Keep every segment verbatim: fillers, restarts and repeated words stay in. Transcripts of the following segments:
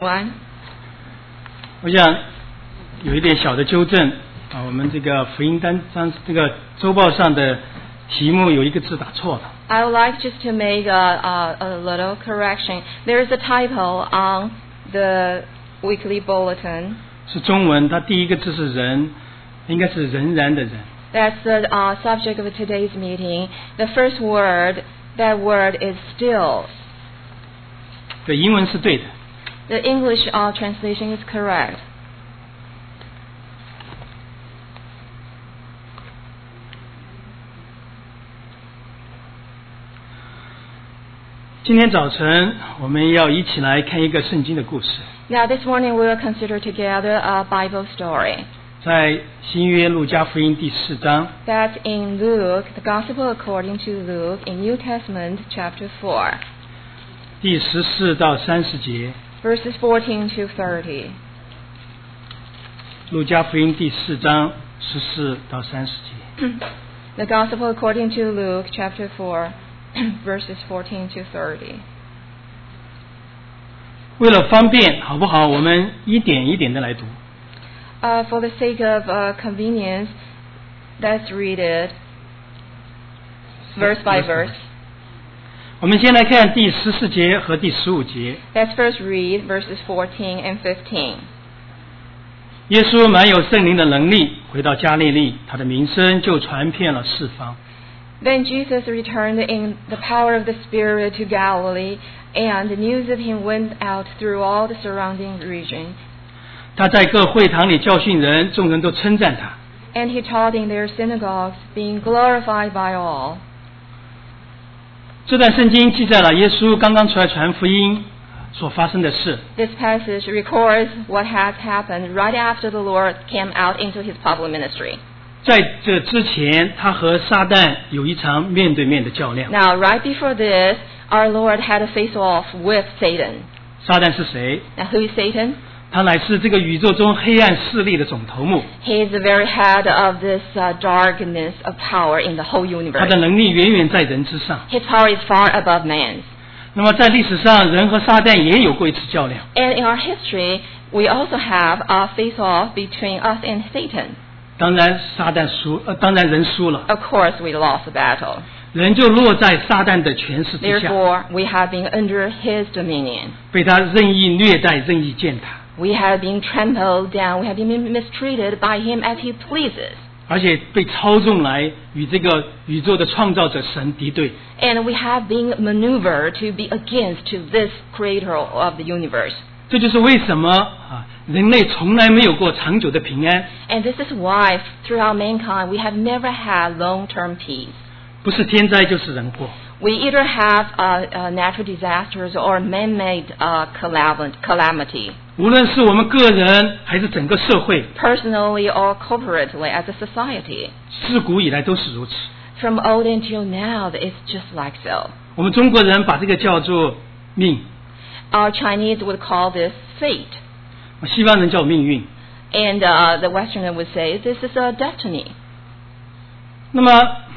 One. 我想有一点小的纠正啊，我们这个福音单张这个周报上的题目有一个字打错了。 I would like just to make a, a, a little correction. There is a typo on the weekly bulletin. 是中文，它第一个字是人，应该是仍然的人。 That's the uh, subject of today's meeting. The first word, that word is still. 对，英文是对的。 The English uh, translation is correct. 今天早晨我们要一起来看一个圣经的故事。 Now this morning we will consider together a Bible story. 在新约路加福音第四章。 That's in Luke, the Gospel according to Luke, in New Testament, chapter four. 第十四到三十节。 Verses fourteen to thirty. 路加福音第四章十四到三十节。 The Gospel according to Luke, chapter four, verses fourteen to thirty. 为了方便，好不好？我们一点一点的来读。 Uh, for the sake of uh, convenience, let's read it verse by verse. 我们先来看第十四节和第十五节。 Let's first read verses fourteen and fifteen. 耶稣满有圣灵的能力，回到加利利，他的名声就传遍了四方。 Then Jesus returned in the power of the Spirit to Galilee, and the news of him went out through all the surrounding region. 他在各会堂里教训人，众人都称赞他。 And he taught in their synagogues, being glorified by all. 这段圣经记载了耶稣刚刚出来传福音所发生的事。 This passage records what has happened right after the Lord came out into his public ministry. 在这之前，他和撒旦有一场面对面的较量。 Now, right before this, our Lord had a face-off with Satan. 撒旦是谁？ Now, who is Satan? 他乃是这个宇宙中黑暗势力的总头目。 He is the very head of this uh, darkness of power in the whole 他 universe. 的能力远远在人之上。 His power is far above man's. 那么在历史上，人和撒旦也有过一次较量。 And in our history, we also have a face-off between us and Satan. 当然，撒旦输，呃，当然人输了。 Of course, we lost the battle. 人就落在撒旦的权势之下， Therefore, we have been under his dominion. 被他任意虐待、任意践踏， We have been trampled down. We have been mistreated by him as he pleases. 而且被操纵来与这个宇宙的创造者神敌对。 And we have been maneuvered to be against to this creator of the universe. 这就是为什么啊，人类从来没有过长久的平安。 And this is why, throughout mankind, we have never had long-term peace. 不是天灾就是人祸。 We either have uh, uh, natural disasters or man-made uh, calamity. 无论是我们个人还是整个社会， Personally or corporately as a society. 自古以来都是如此。 From old until now, it's just like so. 我们中国人把这个叫做命， Our Chinese would call this fate. 西方人叫命运。 And uh, the Westerner would say this is a destiny. 那么，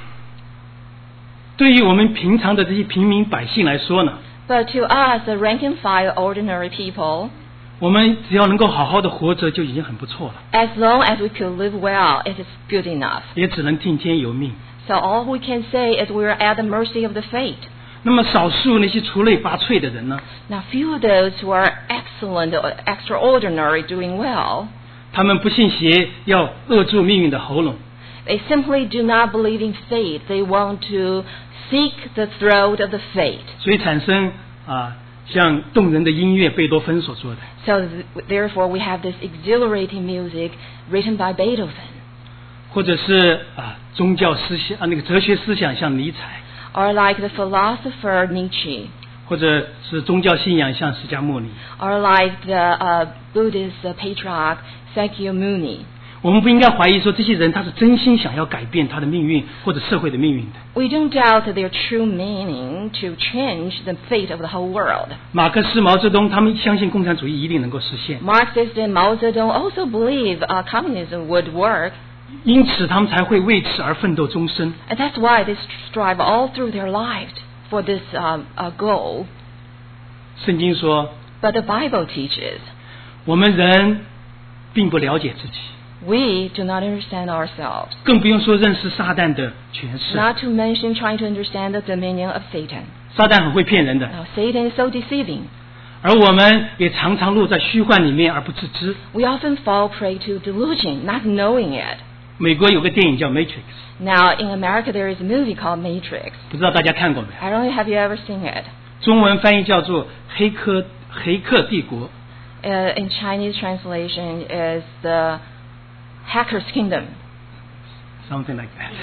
对于我们平常的这些平民百姓来说呢， But to us, the rank and file ordinary people, 我们只要能够好好的活着就已经很不错了， as long as we could live well, it is good enough. 也只能听天由命。 So all we can say is we are at the mercy of the fate. 那么少数那些出类拔萃的人呢， Now, few of those who are excellent or extraordinary, doing well, 他们不信邪，要扼住命运的喉咙。 they simply do not believe in fate. They want to seek the throat of the fate. 所以产生啊，像动人的音乐，贝多芬所做的， So th- therefore, we have this exhilarating music written by Beethoven. 或者是啊宗教思想啊那个哲学思想，像尼采， Or like the philosopher Nietzsche. 或者是宗教信仰，像释迦牟尼。 Or like the uh, Buddhist uh, patriarch Sakyamuni. 我们不应该怀疑说这些人他是真心想要改变他的命运或者社会的命运的。 We don't doubt their true meaning to change the fate of the whole world. 马克思、毛泽东他们相信共产主义一定能够实现， Marxists and Mao Zedong also believe uh, communism would work. 因此他们才会为此而奋斗终身。 And that's why they strive all through their lives for this um, uh, goal. 圣经说， But the Bible teaches 我们人并不了解自己， we do not understand ourselves, 更不用说认识撒旦的权势。 not to mention trying to understand the dominion of Satan. 撒旦很会骗人的， Now, Satan is so deceiving. 而我们也常常落在虚幻里面而不自知。 We often fall prey to delusion, not knowing it. 美国有个电影叫《Matrix》， Now, in America, there is a movie called Matrix. 不知道大家看过没有？ I don't know, have you ever seen it? 中文翻译叫做《黑客黑客帝国》。 Uh, in Chinese translation is the Hacker's Kingdom. Something like that.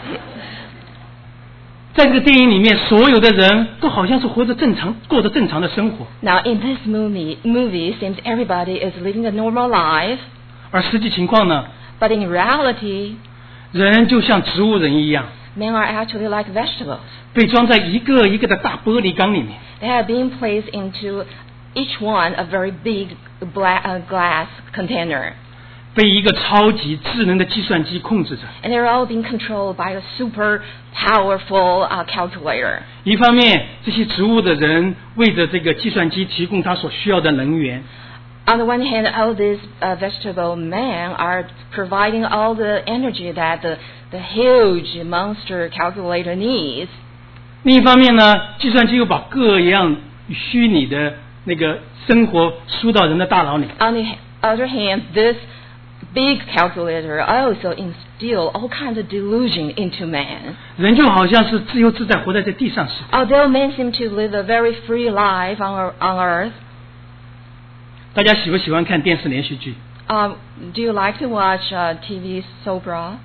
在这个电影里面，所有的人都好像是活着正常，过着正常的生活， Now, in this movie, movie seems everybody is living a normal life, 而实际情况呢， but in reality, 人就像植物人一样， men are actually like vegetables. 被装在一个一个的大玻璃缸里面。 They have been placed into each one a very big black, uh, glass container, 被一个超级智能的计算机控制着。 and they're all being controlled by a super powerful uh, calculator. 一方面，这些植物的人为着这个计算机提供他所需要的能源， On the one hand, all these uh, vegetable men are providing all the energy that the, the huge monster calculator needs. 另一方面呢，计算机又把各样虚拟的那个生活输到人的大脑里。 On the other hand, this big calculator also instill all kinds of delusion into man. 人就好像是自由自在活在这地上似的。 Although men seem to live a very free life on, ear- on earth, 大家喜不喜欢看电视连续剧？ um, do you like to watch uh, T V soap opera?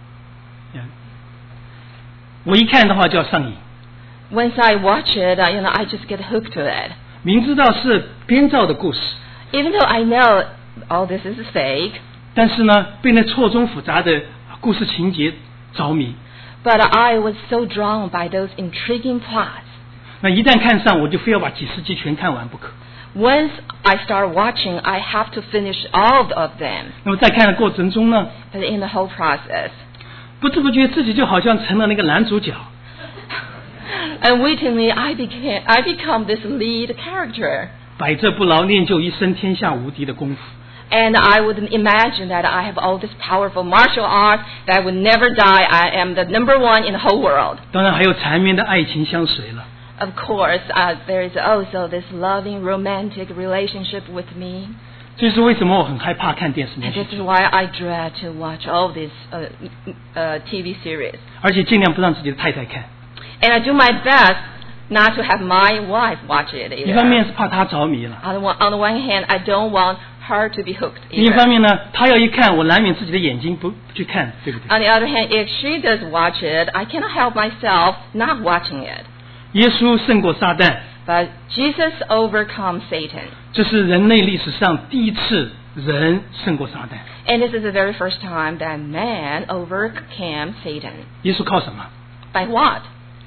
我一看的话就要上瘾， Once I watch it, uh, you know, I just get hooked to it. 明知道是编造的故事， Even though I know all this is fake, 但是呢，被那错综复杂的故事情节着迷。 but I was so drawn by those intriguing plots. 那一旦看上，我就非要把几十集全看完不可。 Once I start watching, I have to finish all of them. 那么在看的过程中呢， But in the whole process, 不知不觉自己就好像成了那个男主角。 unwittingly, I became I become this lead character. 百折不挠，练就一身天下无敌的功夫。 And I would imagine that I have all this powerful martial arts that I would never die. I am the number one in the whole world. 当然还有缠绵的爱情相随了。 Of course, uh, there is also this loving, romantic relationship with me. 这是为什么我很害怕看电视连 And 续 this 剧， is why I dread to watch all these uh, uh, T V series. 而且尽量不让自己的太太看。 And I do my best not to have my wife watch it 一方面 either. 是怕她着迷了， On the, one, on the one hand, I don't want her to be hooked 另一方 either. 面呢，她要一看，我难免自己的眼睛不不去看，对不对？ On the other hand, if she does watch it, I cannot help myself not watching it. 耶稣胜过撒旦， But Jesus overcomes Satan. 这是人类历史上第一次人胜过撒旦。 And this is the very first time that man overcame Satan. 耶稣靠什么？ By what?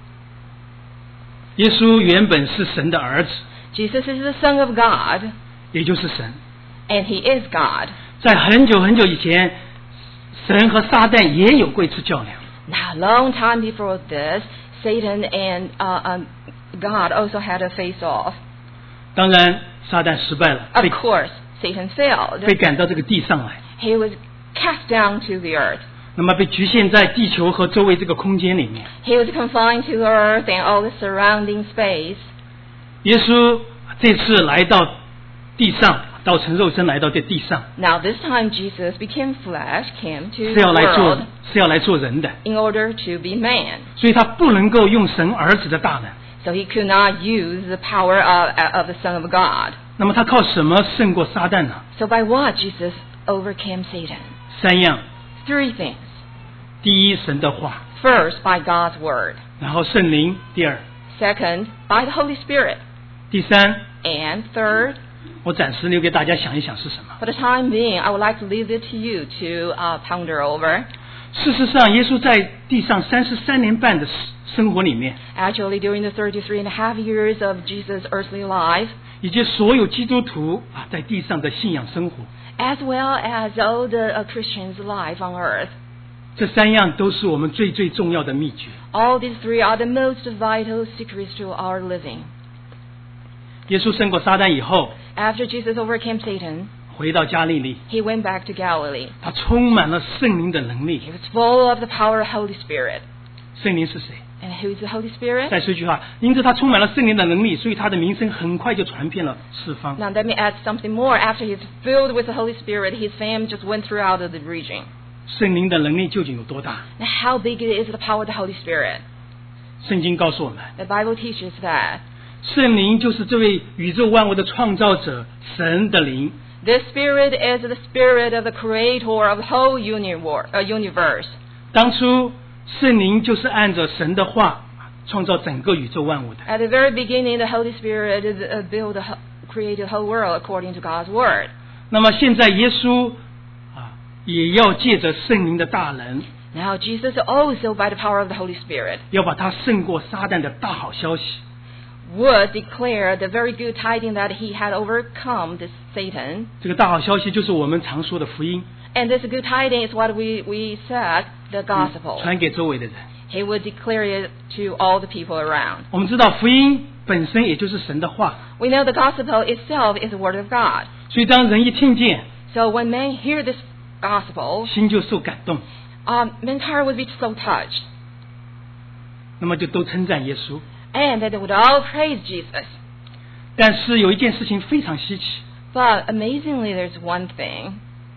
耶稣原本是神的儿子， Jesus is the Son of God, 也就是神。 and he is God. 在很久很久以前，神和撒旦也有过一次较量。 Now, a long time before this, Satan and uh, um, God also had a face-off. 当然，撒旦失败了， Of 被 course, Satan failed. 被赶到这个地上来， He was cast down to the earth. 那么被局限在地球和周围这个空间里面。 He was confined to the earth and all the surrounding space. 耶稣这次来到地上，道成肉身来到这地上， Now, this time Jesus became flesh, came to 是要 the 来做 world 是要来做人的， in order to be man. 所以他不能够用神儿子的大能。 So he could not use the power of, of the Son of God. 那么他靠什么胜过撒旦呢？ So by what Jesus overcame Satan? 三样： Three things. 第一，神的话； First, by God's word. 然后圣灵；第二， Second, by the Holy Spirit. 第三， And third, 我暂时留给大家想一想是什么。 for the time being, I would like to leave it to you to uh, ponder over. 事实上，耶稣在地上三十三年半的生活里面， Actually, during the thirty-three and a half years of Jesus' earthly life, 以及所有基督徒啊在地上的信仰生活， as well as all the uh, Christians' life on earth, 这三样都是我们最最重要的秘诀。 all these three are the most vital secrets to our living. 耶稣胜过撒旦以后， After Jesus overcame Satan, 回到加利利， he went back to Galilee. 他充满了圣灵的能力 He。was full of the power of the Holy Spirit. 圣灵是谁？ And who is the Holy Spirit? 再说一句话，因此他充满了圣灵的能力，所以他的名声很快就传遍了四方。 Now let me add something more. After he's filled with the Holy Spirit, his fame just went throughout the region. 圣灵的能力究竟有多大？ Now how big is the power of the Holy Spirit? 圣经告诉我们， The Bible teaches that 圣灵就是这位宇宙万物的创造者，神的灵。 this Spirit is the Spirit of the Creator of the whole universe. Uh, universe. 当初圣灵就是按着神的话创造整个宇宙万物的。 At the very beginning, the Holy Spirit is, uh, built, the, ho- created the whole world according to God's Word. 那么现在耶稣啊，也要借着圣灵的大能， Now Jesus also, by the power of the Holy Spirit, 要把他胜过撒旦的大好消息， would declare the very good tidings that he had overcome this Satan. 这个大好消息就是我们常说的福音， And this good tiding is what we, we said, the gospel. 传给周围的人。 He would declare it to all the people around. 我们知道福音本身也就是神的话， We know the gospel itself is the word of God. 所以当人一听见， So when men hear this gospel, 心就受感动， um, men's heart would be so touched. 那么就都称赞耶稣。 And they would all praise Jesus. 但是有一件事情非常稀奇， But amazingly, there's one thing.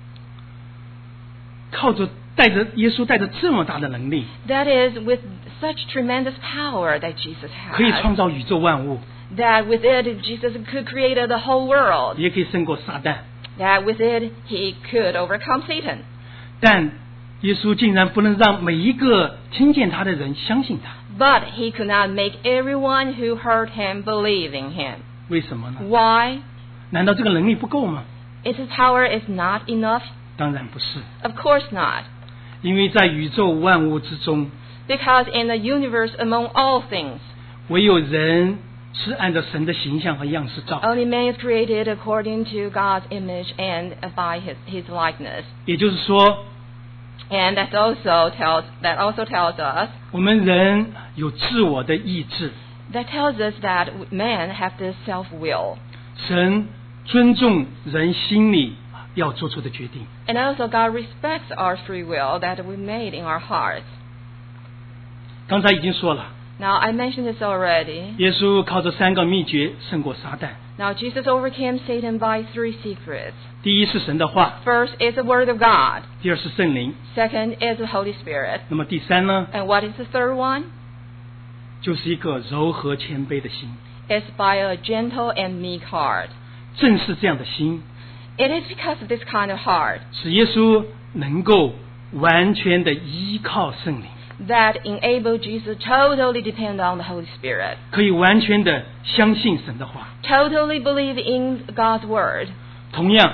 靠着带着耶稣带着这么大的能力， That is, with such tremendous power that Jesus 可以 had, 创造宇宙万物， that with it Jesus could create the whole world, 也可以胜过撒旦。 that with it he could overcome Satan. 但耶稣竟然不能让每一个听见他的人相信他， But he could not make everyone who heard him believe in him. 为什么呢？ Why? 难道这个能力不够吗？ Is his power is not enough? 当然不是， Of course not. 因为在宇宙万物之中， Because in the universe among all things, 唯有人是按照神的形象和样式造的， only man is created according to God's image and by his, his likeness. 也就是说， And that also tells that also tells us 我们人有自我的意志， that tells us that men have this self-will. 神尊重人心里要做出的决定。 And also God respects our free will that we made in our hearts. 刚才已经说了， Now I mentioned this already. 耶稣靠着三个秘诀胜过撒旦。 Now Jesus overcame Satan by three secrets. 第一是神的话， First is the word of God. 第二是圣灵， Second is the Holy Spirit. 那么第三呢， And what is the third one? 就是一个柔和谦卑的心。 It's by a gentle and meek heart. 正是这样的心， It is because of this kind of heart 使耶稣能够完全的依靠圣灵， that enabled Jesus to totally depend on the Holy Spirit, 可以完全的相信神的话。 totally believe in God's word. 同样，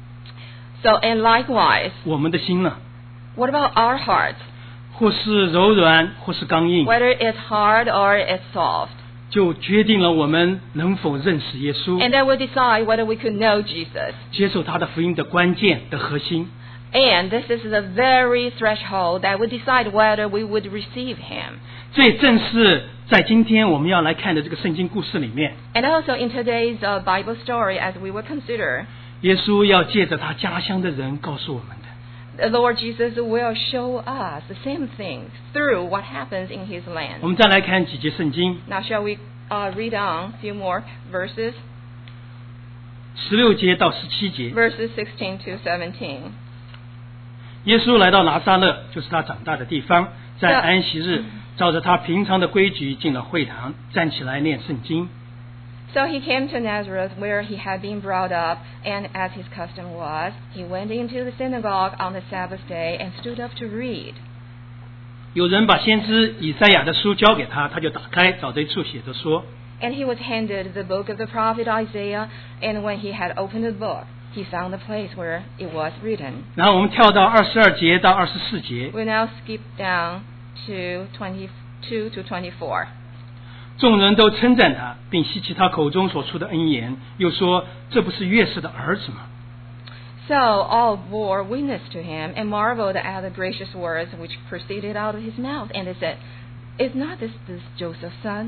So, and likewise, 我们的心呢， what about our hearts? 或是柔软，或是刚硬， Whether it's hard or it's soft. 就决定了我们能否认识耶稣， And that will decide whether we could know Jesus. 接受他的福音的关键的核心。 And this is the very threshold that would decide whether we would receive him. 这也正是在今天我们要来看的这个圣经故事里面， And also in today's uh, Bible story, as we will consider, 耶稣要借着他家乡的人告诉我们的。 the Lord Jesus will show us the same things through what happens in his 我 land. 们再来看几节圣经， Now shall we uh, read on a few more verses? 十六节到十七节。 Verses sixteen to seventeen. 耶稣来到拿撒勒，就是他长大的地方，在 Yeah. 安息日，照着他平常的规矩进了会堂，站起来念圣经。 So he came to Nazareth, where he had been brought up, and as his custom was, he went into the synagogue on the Sabbath day and stood up to read. 有人把先知以赛亚的书交给他，他就打开，找这一处写着说： And he was handed the book of the prophet Isaiah, and when he had opened the book, he found the place where it was written. 然后我们跳到二十二节到二十四节， We now skip down to twenty-two to twenty-four. 众人都称赞他，并希奇他口中所出的恩言，又说：这不是约瑟的儿子吗？ So all bore witness to him and marveled at the gracious words which proceeded out of his mouth. And they said, Is not this, this Joseph's son?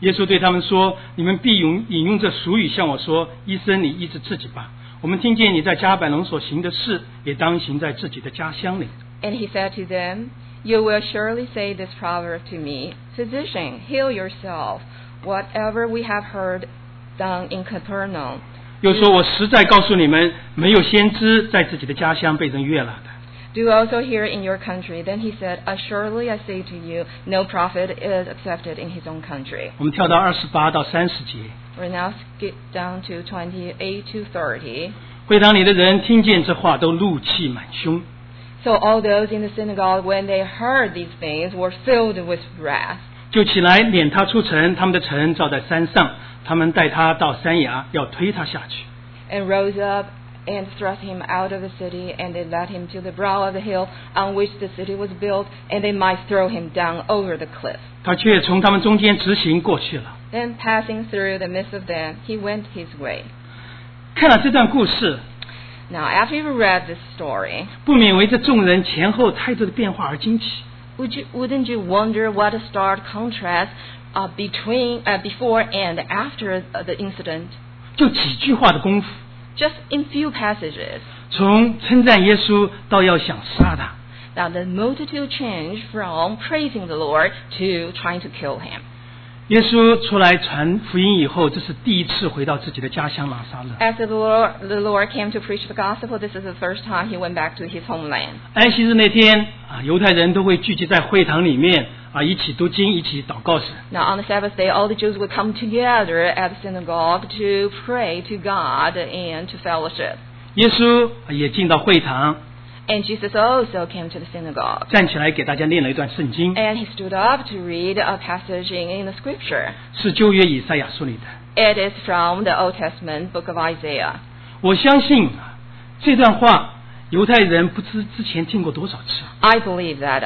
耶稣对他们说：你们必引引用这俗语向我说，医生，你医治自己吧。我们听见你在加百农所行的事，也当行在自己的家乡里。 And he said to them, You will surely say this proverb to me, Physician, heal yourself. Whatever we have heard done in Capernaum. 又说，我实在告诉你们，没有先知在自己的家乡被人悦纳的。 Do also here in your country. Then he said, Assuredly I say to you, no prophet is accepted in his own country. 我们跳到二十八到三十节。 We're now skip down to twenty-eight to thirty. 会堂里的人听见这话，都怒气满胸。 So all those in the synagogue, when they heard these things, were filled with wrath. 就起来撵他出城，他们的城造在山上，他们带他到山崖，要推他下去。 And rose up and thrust him out of the city, and they led him to the brow of the hill on which the city was built, and they might throw him down over the cliff. 他却从他们中间直行过去了。 Then passing through the midst of them, he went his way. 看了这段故事， Now, after you've read this story, 不免为这众人前后态度的变化而惊奇。 would you, wouldn't you wonder what a stark contrast uh, between uh, before and after uh, the incident? 就几句话的功夫， Just in few passages. 从称赞耶稣到要想杀他。 Now, the multitude changed from praising the Lord to trying to kill him. 耶稣出来传福音以后，这是第一次回到自己的家乡拿撒勒。 After the Lord, the Lord came to preach the gospel, this is the first time he went back to his homeland. 安息日那天啊，犹太人都会聚集在会堂里面啊，一起读经，一起祷告神。 Now, on the Sabbath day, all the Jews would come together at the synagogue to pray to God and to fellowship. 耶稣也进到会堂， And Jesus also came to the synagogue. 站起来给大家念了一段圣经， And he stood up to read a passage in, in the scripture. 是旧约以赛亚书里的。 It is from the Old Testament book of Isaiah. 我相信啊，这段话犹太人不知之前听过多少次。 I believe that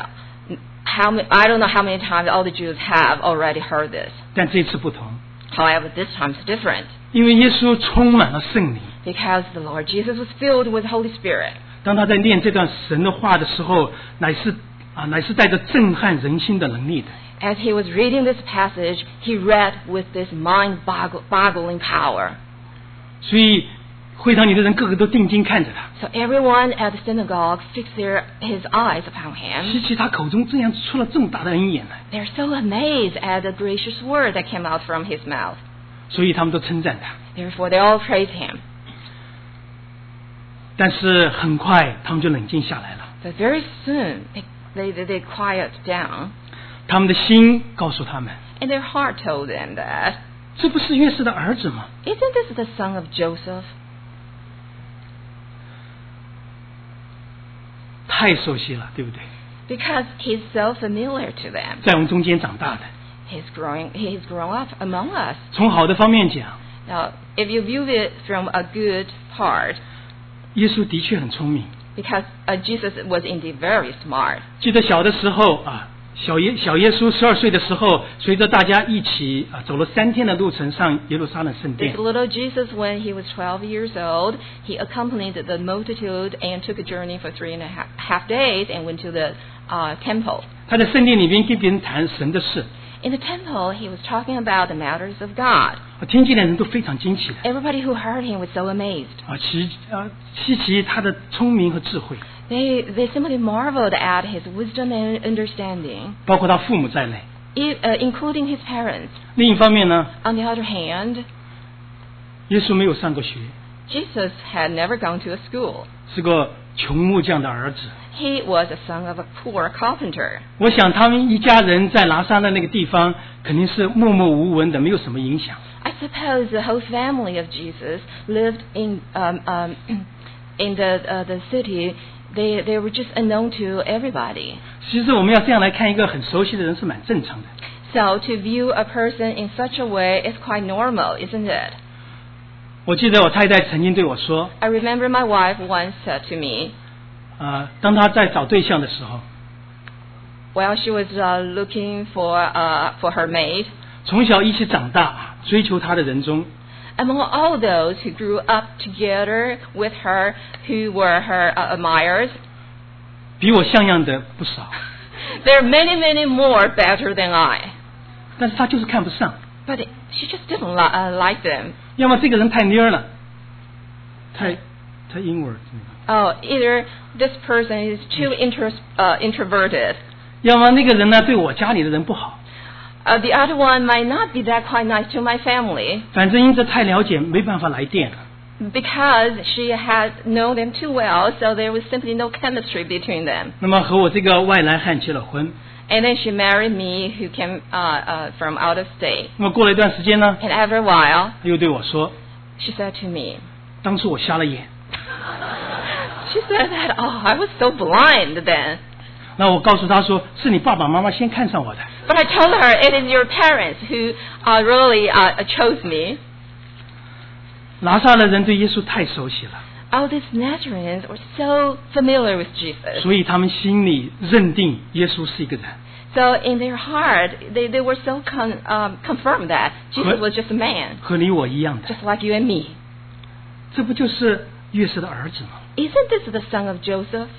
how many, I don't know how many times all the Jews have already heard this. 但这次不同， However, this time is different 因为耶稣充满了圣灵。 because the Lord Jesus was filled with the Holy Spirit. 当他在念这段神的话的时候，乃是啊，乃是带着震撼人心的能力的。 As he was reading this passage, he read with this mind-boggling power. 所以会堂里的人个个都定睛看着他， So everyone at the synagogue fixed their, his eyes upon him. 希奇他口中这样出了这么大的恩言来， They're so amazed at the gracious word that came out from his mouth. 所以他们都称赞他。 Therefore, they all praise him. 但是很快他们就冷静下来了， But very soon, they, they, they, they quiet down. 他们的心告诉他们， And their heart told them that, 这不是约瑟的儿子吗？ Isn't this the son of Joseph? 太熟悉了，对不对？ Because he's so familiar to them. 在我们中间长大的， He's growing, he's grown up among us. 从好的方面讲， Now, if you view it from a good part, 耶稣的确很聪明。 because uh, Jesus was indeed very smart. 记得小的时候啊，小耶小耶稣十二岁的时候，随着大家一起啊走了三天的路程上耶路撒冷圣 This 殿。 little Jesus, when he was twelve years old, he accompanied the multitude and took a journey for three and a half, half days and went to the uh, temple. 他在圣殿里边跟别人谈神的事， In the temple, he was talking about the matters of God. 啊听见的人都非常惊奇的 Everybody who heard him was so amazed. 啊奇啊稀奇他的聪明和智慧， They, they simply marveled at his wisdom and understanding, 包括他父母在内。 i- uh, including his parents. 另一方面呢， On the other hand, 耶稣没有上过学， Jesus had never gone to a school. 是个穷木匠的儿子。 He was a son of a poor carpenter. 我想他们一家人在拿撒勒那个地方肯定是默默无闻的，没有什么影响。 I suppose the whole family of Jesus lived in um, um, in the uh, the city. They they were just unknown to everybody. 其实我们要这样来看一个很熟悉的人是蛮正常的。 So to view a person in such a way is quite normal, isn't it? 我记得我太太曾经对我说， I remember my wife once said to me, 啊、当她在找对象的时候， while she was uh, looking for uh, for her mate, 从小一起长大追求她的人中， among all those who grew up together with her, who were her uh, admirers, 比我像样的不少， there are many, many more better than I. 但是她就是看不上。 But it, she just didn't li- uh, like them. 要么这个人太蔫了，太太 inward， Oh, either this person is too intro, uh, introverted. 要么那个人呢对我家里的人不好。 Uh, the other one might not be that quite nice to my family. 反正因此太了解，没办法来电。 Because she had known them too well, so there was simply no chemistry between them. 那么和我这个外来汉结了婚。 And then she married me, who came uh, uh, from out of state. 那么过了一段时间呢， And after a while, 他又对我说 she said to me, 当初我瞎了眼。 she said that, oh, I was so blind then. 那我告诉他说，是你爸爸妈妈先看上我的。 But I told her it is your parents who uh, really uh, chose me. 拿撒勒人对耶稣太熟悉了， All these Nazarenes were so familiar with Jesus. 所以他们心里认定耶稣是一个人。 So in their heart, they, they were so con, um, confirmed that Jesus was just a man, 和你我一样的， just like you and me. 这不就是约瑟的儿子吗？ Isn't this the son of Joseph?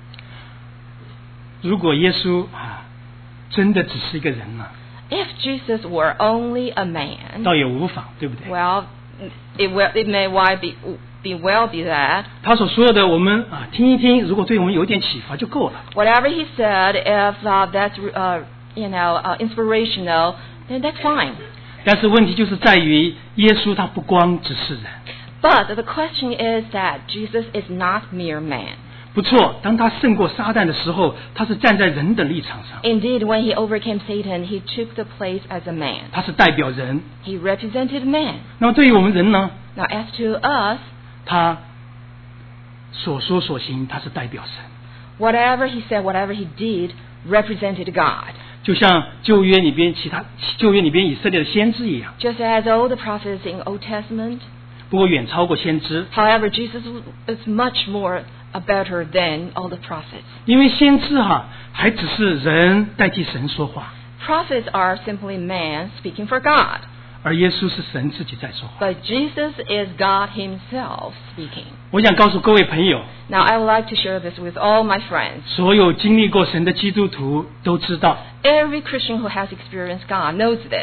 如果耶稣啊，真的只是一个人呢， If Jesus were only a man, 倒也无妨，对不对？ well, it, will, it may well be, be well be that. 他所说的，我们啊听一听，如果对我们有点启发就够了。 Whatever he said, if uh, that's uh, you know uh, inspirational, then that's fine. 但是问题就是在于，耶稣他不光只是人。 But the question is that Jesus is not mere man. 不错，当他胜过撒旦的时候，他是站在人的立场上， Indeed, when he overcame Satan, he took the place as a man. 他是代表人。 He represented man. 那么对于我们人呢， Now, as to us, 他所说所行，他是代表神。 whatever he said, whatever he did, represented God. 就像旧约里边其他旧约里边以色列的先知一样， Just as all the prophets in Old Testament. 不过远超过先知， However, Jesus is much more uh, better than all the prophets. 因为先知哈、还只是人代替神说话， Prophets are simply man speaking for God. 而耶稣是神自己在说话。 But Jesus is God himself speaking. 我想告诉各位朋友， Now, I would like to share this with all my friends. 所有经历过神的基督徒都知道， Every Christian who has experienced God knows this.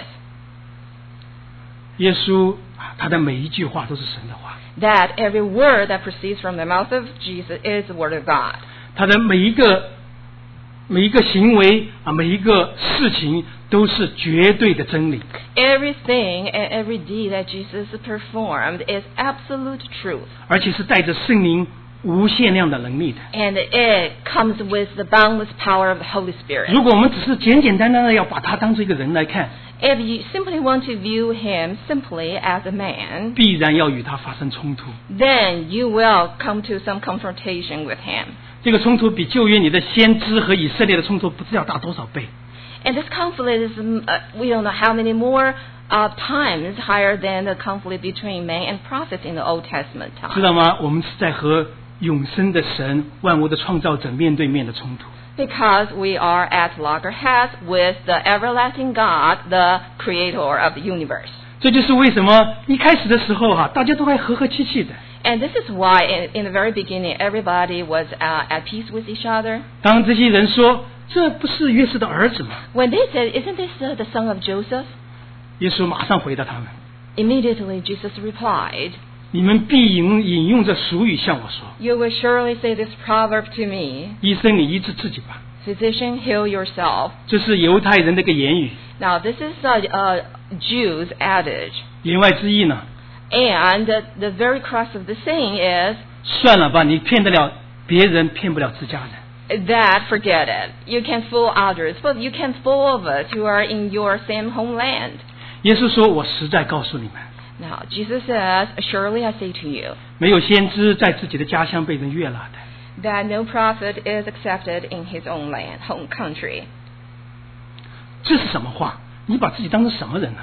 耶稣啊他的每一句话都是神的话， That every word that proceeds from the mouth of Jesus is the word of God. 他的每一个每一个行为啊，每一个事情都是绝对的真理。 Everything and every deed that Jesus performed is absolute truth. 而且是带着圣灵无限量的能力的。 And it comes with the boundless power of the Holy Spirit. 如果我们只是简简单单的要把他当做一个人来看， If you simply want to view him simply as a man, 必然要与他发生冲突。 then you will come to some confrontation with him. 这个冲突比旧约里的先知和以色列的冲突不知道大多少倍。 And this conflict is, um, uh, we don't know how many more uh, times higher than the conflict between man and prophets in the Old Testament 知 time. 道吗？我们是在和永生的神、万物的创造者面对面的冲突。 Because we are at loggerheads with the everlasting God, the creator of the universe. 这就是为什么一开始的时候哈、啊，大家都还和和气气的。 And this is why in, in the very beginning everybody was uh, at peace with each other. 当这些人说这不是约瑟的儿子吗？ When they said, "Isn't this uh, the son of Joseph?" 耶稣马上回答他们： Immediately Jesus replied, 你们必引引用这俗语向我说， "You will surely say this proverb to me, 医生你医治自己吧。 Physician, heal yourself." 这是犹太人的一个言语， Now this is a, a Jew's adage. 言外之意呢， And the, the very crux of the saying is 算了吧，你骗得了别人，骗不了自家人。 that forget it. You can fool others, but you can't fool of us who are in your same homeland. 耶稣说：“我实在告诉你们， Now Jesus says, "Surely I say to you, 没有先知在自己的家乡被人悦纳的。 that no prophet is accepted in his own land, home country." 这是什么话？你把自己当成什么人呢、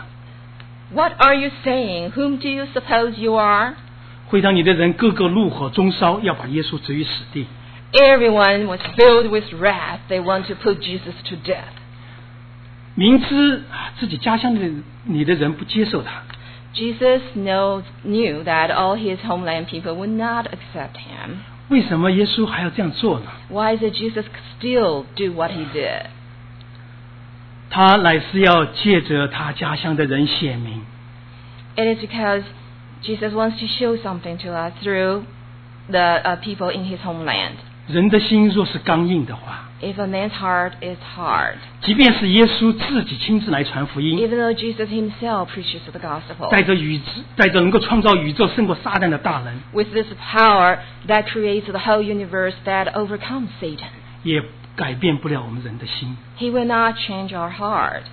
What are you saying? Whom do you suppose you are? 会让你的人个个怒火中烧，要把耶稣置于死地。 Everyone was filled with wrath. They want to put Jesus to death. 明知啊自己家乡的你的人不接受他， Jesus knows, knew that all his homeland people would not accept him. 为什么耶稣还要这样做呢？ Why did Jesus still do what he did? 他乃是要借着他家乡的人显明。 It is because Jesus wants to show something to us through the uh, people in his homeland. 人的心若是刚硬的话， If a man's heart is hard, 即便是耶稣自己亲自来传福音， even though Jesus himself preaches the gospel, 带着宇带着能够创造宇宙胜过撒旦的大能， with this power that creates the whole universe that overcomes Satan, 也改变不了我们人的心。 he will not change our heart.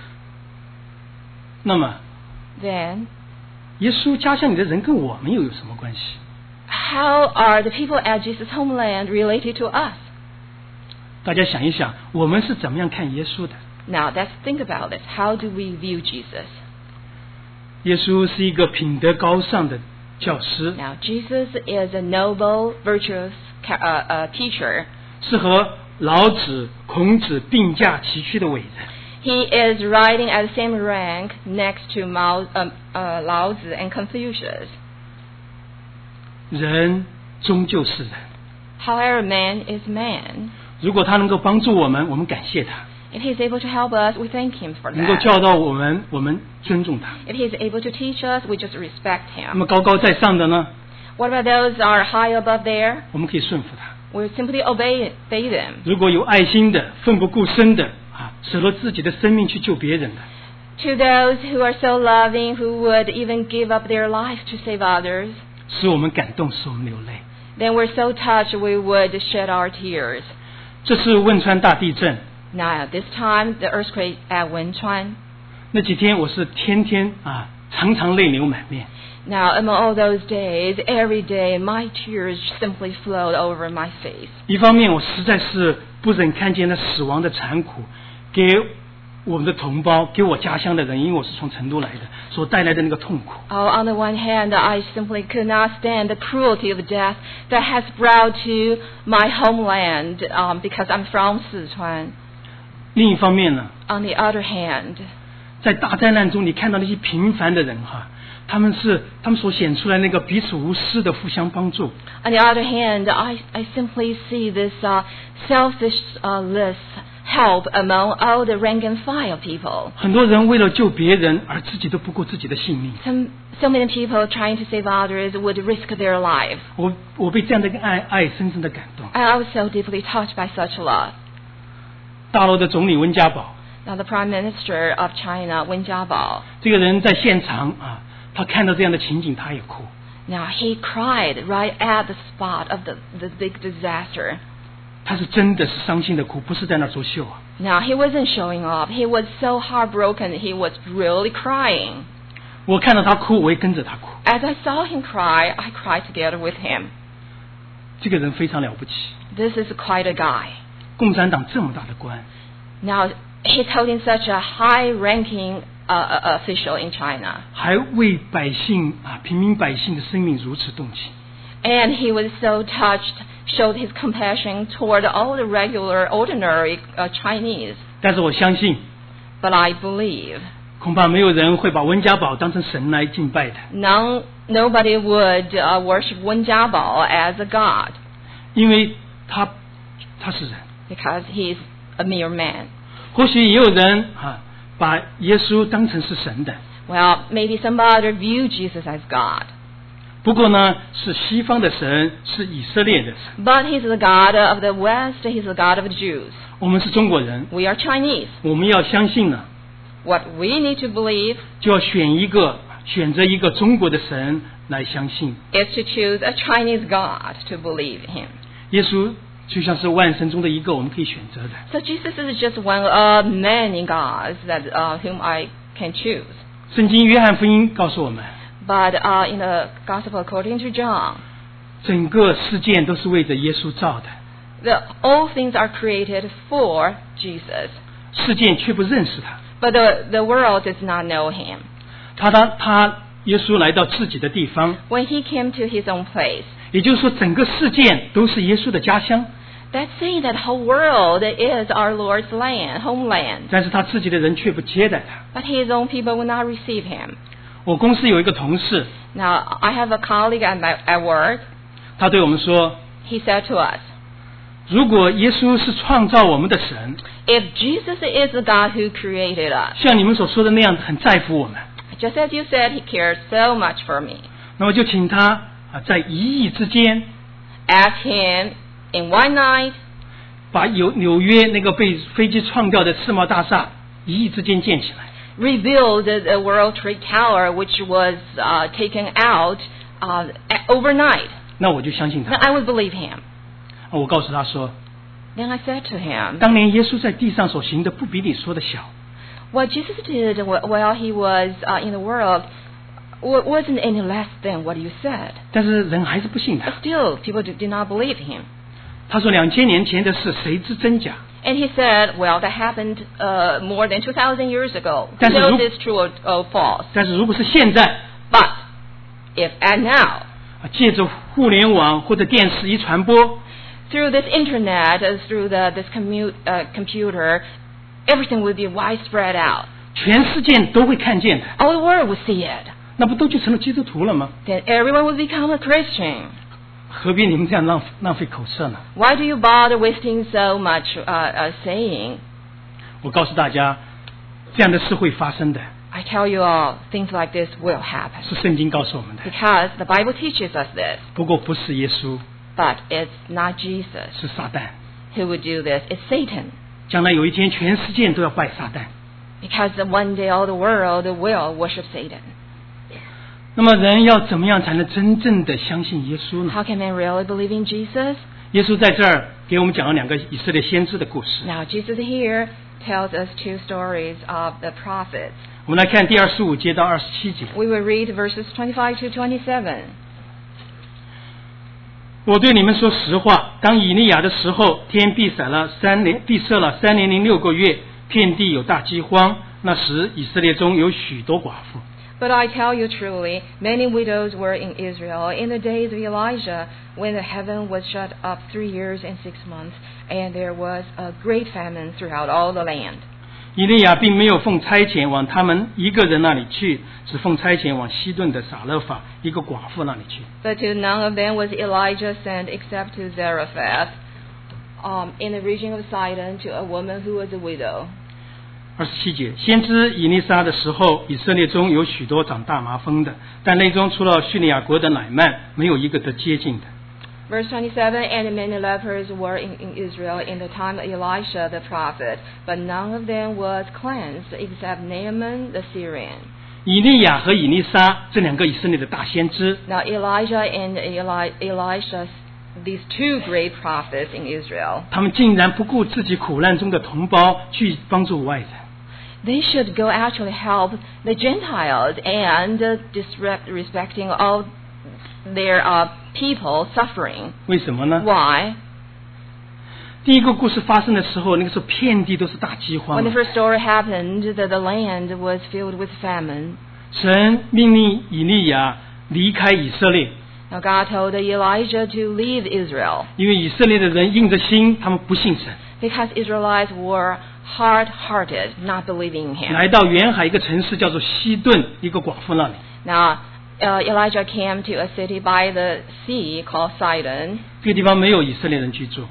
那么 Then, 耶稣家乡里的人跟我们又有什么关系？ how are the people at Jesus' homeland related to us? 大家想一想，我们是怎么样看耶稣的？ Now, let's think about it. How do we view Jesus? 耶稣是一个品德高尚的教师， Now, Jesus is a noble, virtuous ca- uh, uh, teacher. 是和老子、孔子并驾齐驱的伟人。 He is riding at the same rank next to Mao, um, uh, Lao Tzu and Confucius. 人终究是人， However, man is man. 如果他能够帮助我们，我们感谢他； If he is able to help us, we thank him for 能够 that. 教导我们，我们尊重他。 If he is able to teach us, we just respect 那 him. 么高高在上的呢， What about those that are high above there? 我们可以顺服他。 We simply obey, obey them. 如果有爱心的、奋不顾身的啊，舍了自己的生命去救别人的， To those who are so loving, who would even give up their life to save others, 使我们感动，使我们流泪。 then we're so touched we would shed our tears. 这次汶川大地震 Now, this time, the earthquake at Wenchuan. 那几天，我是天天啊，常常泪流满面。 Now, among all those days, every day, my tears simply flowed over my face. 一方面，我实在是不忍看见那死亡的残酷，给我们的同胞，给我家乡的人，因为我是从成都来的，所带来的那个痛苦。 Oh, on the one hand, I simply could not stand the cruelty of death that has brought to my homeland um, because I'm from Sichuan. 另一方面呢， On the other hand, 在大灾难中，你看到那些平凡的人哈，他们是他们所显出来那个彼此无私的互相帮助。 on the other hand, I, I simply see this uh, selfishness help among all the rank and file people. 很多人为了救别人而自己都不顾自己的性命。 Some, so many people trying to save others would risk their lives. 我我被这样的一个爱爱深深的感动。 And I was so deeply touched by such love. 大陆的总理温家宝 Now, the Prime Minister of China, Wen Jiabao, 这个人在现场啊，他看到这样的情景，他也哭。 now he cried right at the spot of the, the big disaster. 他是真的是伤心的哭，不是在那作秀啊。 Now, he wasn't showing off. He was so heartbroken. He was really crying. 我看到他哭，我也跟着他哭。 As I saw him cry, I cried together with him. 这个人非常了不起， This is quite a guy. 共产党这么大的官， Now, he's holding such a high-ranking uh, uh, official in China. 还为百姓啊平民百姓的生命如此动情。 And he was so touched, showed his compassion toward all the regular, ordinary uh, Chinese. 但是我相信， But I believe 恐怕没有人会把温家宝当成神来敬拜的， no, nobody would uh, worship Wen Jiabao as a god 因为他他是人。 because he's a mere man. 或许也有人啊把耶稣当成是神的， Well, maybe somebody view Jesus as God. 不过呢，是西方的神，是以色列的神。 But he's the God of the West, he's the God of the Jews. 我们是中国人， We are Chinese. 我们要相信呢， What we need to believe 就要选一个选择一个中国的神来相信。 is to choose a Chinese God to believe him. 耶稣就像是万神中的一个，我们可以选择的。 So Jesus is just one of many gods that uh, whom I can choose. 圣经约翰福音告诉我们， But uh, in the Gospel according to John, 整个世界都是为着耶稣造的， the, all things are created for Jesus. 世界却不认识他。 But the, the world does not know him. 他他他，耶稣来到自己的地方， When he came to his own place, 也就是说，整个世界都是耶稣的家乡。 that's saying that whole world is our Lord's land, homeland. 但是他自己的人却不接待他。 But his own people will not receive him. 我公司有一个同事， Now, I have a colleague at, my, at work. 他对我们说 He said to us,：“ 如果耶稣是创造我们的神， If Jesus is the God who created us, 像你们所说的那样很在乎我们， just as you said, He cares so much for me. 那么就请他啊，在一夜之间 Ask Him in one night, 把有纽约那个被飞机撞掉的世贸大厦一夜之间建起来。 rebuild the, the World Trade Tower, which was uh, taken out uh, overnight. 那我就相信 Then 他。 I would believe him. 我告诉他说， Then I said to him, 当年耶稣在地上所行的不比你说的小， what Jesus did while he was uh, in the world wasn't any less than what you said. 但是人还是不信 But 他。 still, people did not believe him. 他说两千年前的事谁知真假？ And he said, well, that happened uh, more than two thousand years ago. Who 但是如- knows it's true or, or false? 但是如果是现在 But if and now, 啊，借着互联网或者电视一传播， through this internet, uh, through the, this commute, uh, computer, everything will be widespread out. 全世界都会看见的， All the world will see it. 那不都就成了基督徒了吗？ Then everyone will become a Christian. 何必你们这样浪浪费口舌呢？ Why do you bother wasting so much uh, uh, saying? 我告诉大家，这样的事会发生的， I tell you all, things like this will happen. 是圣经告诉我们的。 Because the Bible teaches us this. 不过不是耶稣， But it's not Jesus 是撒旦。 who would do this. It's Satan. 将来有一天，全世界都要拜撒旦。 Because one day all the world will worship Satan. 那么人要怎么样才能真正的相信耶稣呢？ How can man really believe in Jesus? 耶稣在这儿给我们讲了两个以色列先知的故事。 Now, Jesus here tells us two stories of the prophets. 我们来看第二十五节到二十七节。 We will read verses twenty-five to twenty-seven. 我对你们说实话，当以利亚的时候，天闭塞了三年，闭塞了三年零六个月，遍地有大饥荒。那时以色列中有许多寡妇。 But I tell you truly, many widows were in Israel in the days of Elijah, when the heaven was shut up three years and six months, and there was a great famine throughout all the land. 以利亚并没有奉差遣往他们一个人那里去，只奉差遣往西顿的撒勒法一个寡妇那里去。 But to none of them was Elijah sent except to Zarephath, um, in the region of Sidon, to a woman who was a widow. 二十七节，先知以利沙的时候，以色列中有许多长大麻风的，但内中除了叙利亚国的乃曼，没有一个得接近的。 Verse twenty-seven, and many lepers were in, in Israel in the time of Elisha the prophet, but none of them was cleansed except Naaman the Syrian. 以利亚和以利沙这两个以色列的大先知， Now Elijah and Eli, Elisha, these two great prophets in Israel, 他们竟然不顾自己苦难中的同胞去帮助外人。 they should go actually help the Gentiles and uh, disrespecting all their uh, people suffering. 为什么呢？ Why? 第一个故事发生的时候，那个时候遍地都是大饥荒 When the。first story happened, the, the land was filled with famine. 神命令以利亚离开以色列， Now God told Elijah to leave Israel 因为以色列的人硬着心，他们不信神， because Israelites were hard-hearted, not believing him. 来到远海一个城市叫做西顿一个寡妇那里。 Now uh, Elijah came to a city by the sea called Sidon, 这个地方没有以色列人居住。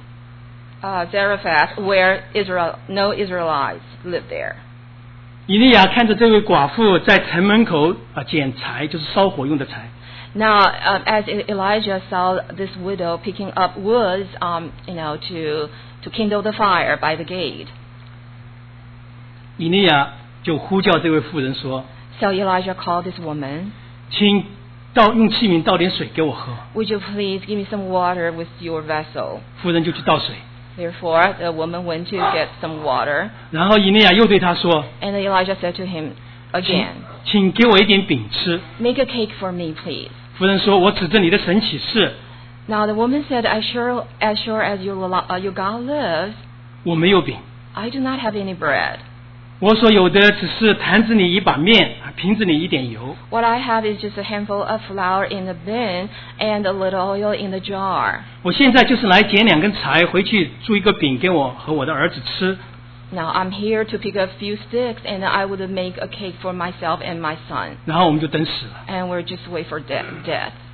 uh, Zarephath, where Israel, no Israelites lived there. 以利亚看着这位寡妇在城门口啊捡柴，就是烧火用的柴。 Now, uh, as Elijah saw this widow picking up woods, um, you know, to to kindle the fire by the gate, 以利亚就呼叫这位妇人说 so Elijah called this woman, 请倒用器皿倒点水给我喝。 "Would you please give me some water with your vessel?" 妇人就去倒水， Therefore, the woman went to get some water, 然后以利亚又对他说 and Elijah said to him 请 again, 请给我一点饼吃。 "Make a cake for me, please." 妇人说我指着你的神起誓， Now the woman said, "As sure as sure as your uh, your God lives, 我没有饼， I do not have any bread. 我所有的只是坛子里一把面，瓶子里一点油。 What I have is just a handful of flour in the bin and a little oil in the jar. 我现在就是来捡两根柴回去做一个饼给我和我的儿子吃。 Now I'm here to pick a few sticks, and I would make a cake for myself and my son. 然后我们就等死了， And we're just wait for de- death.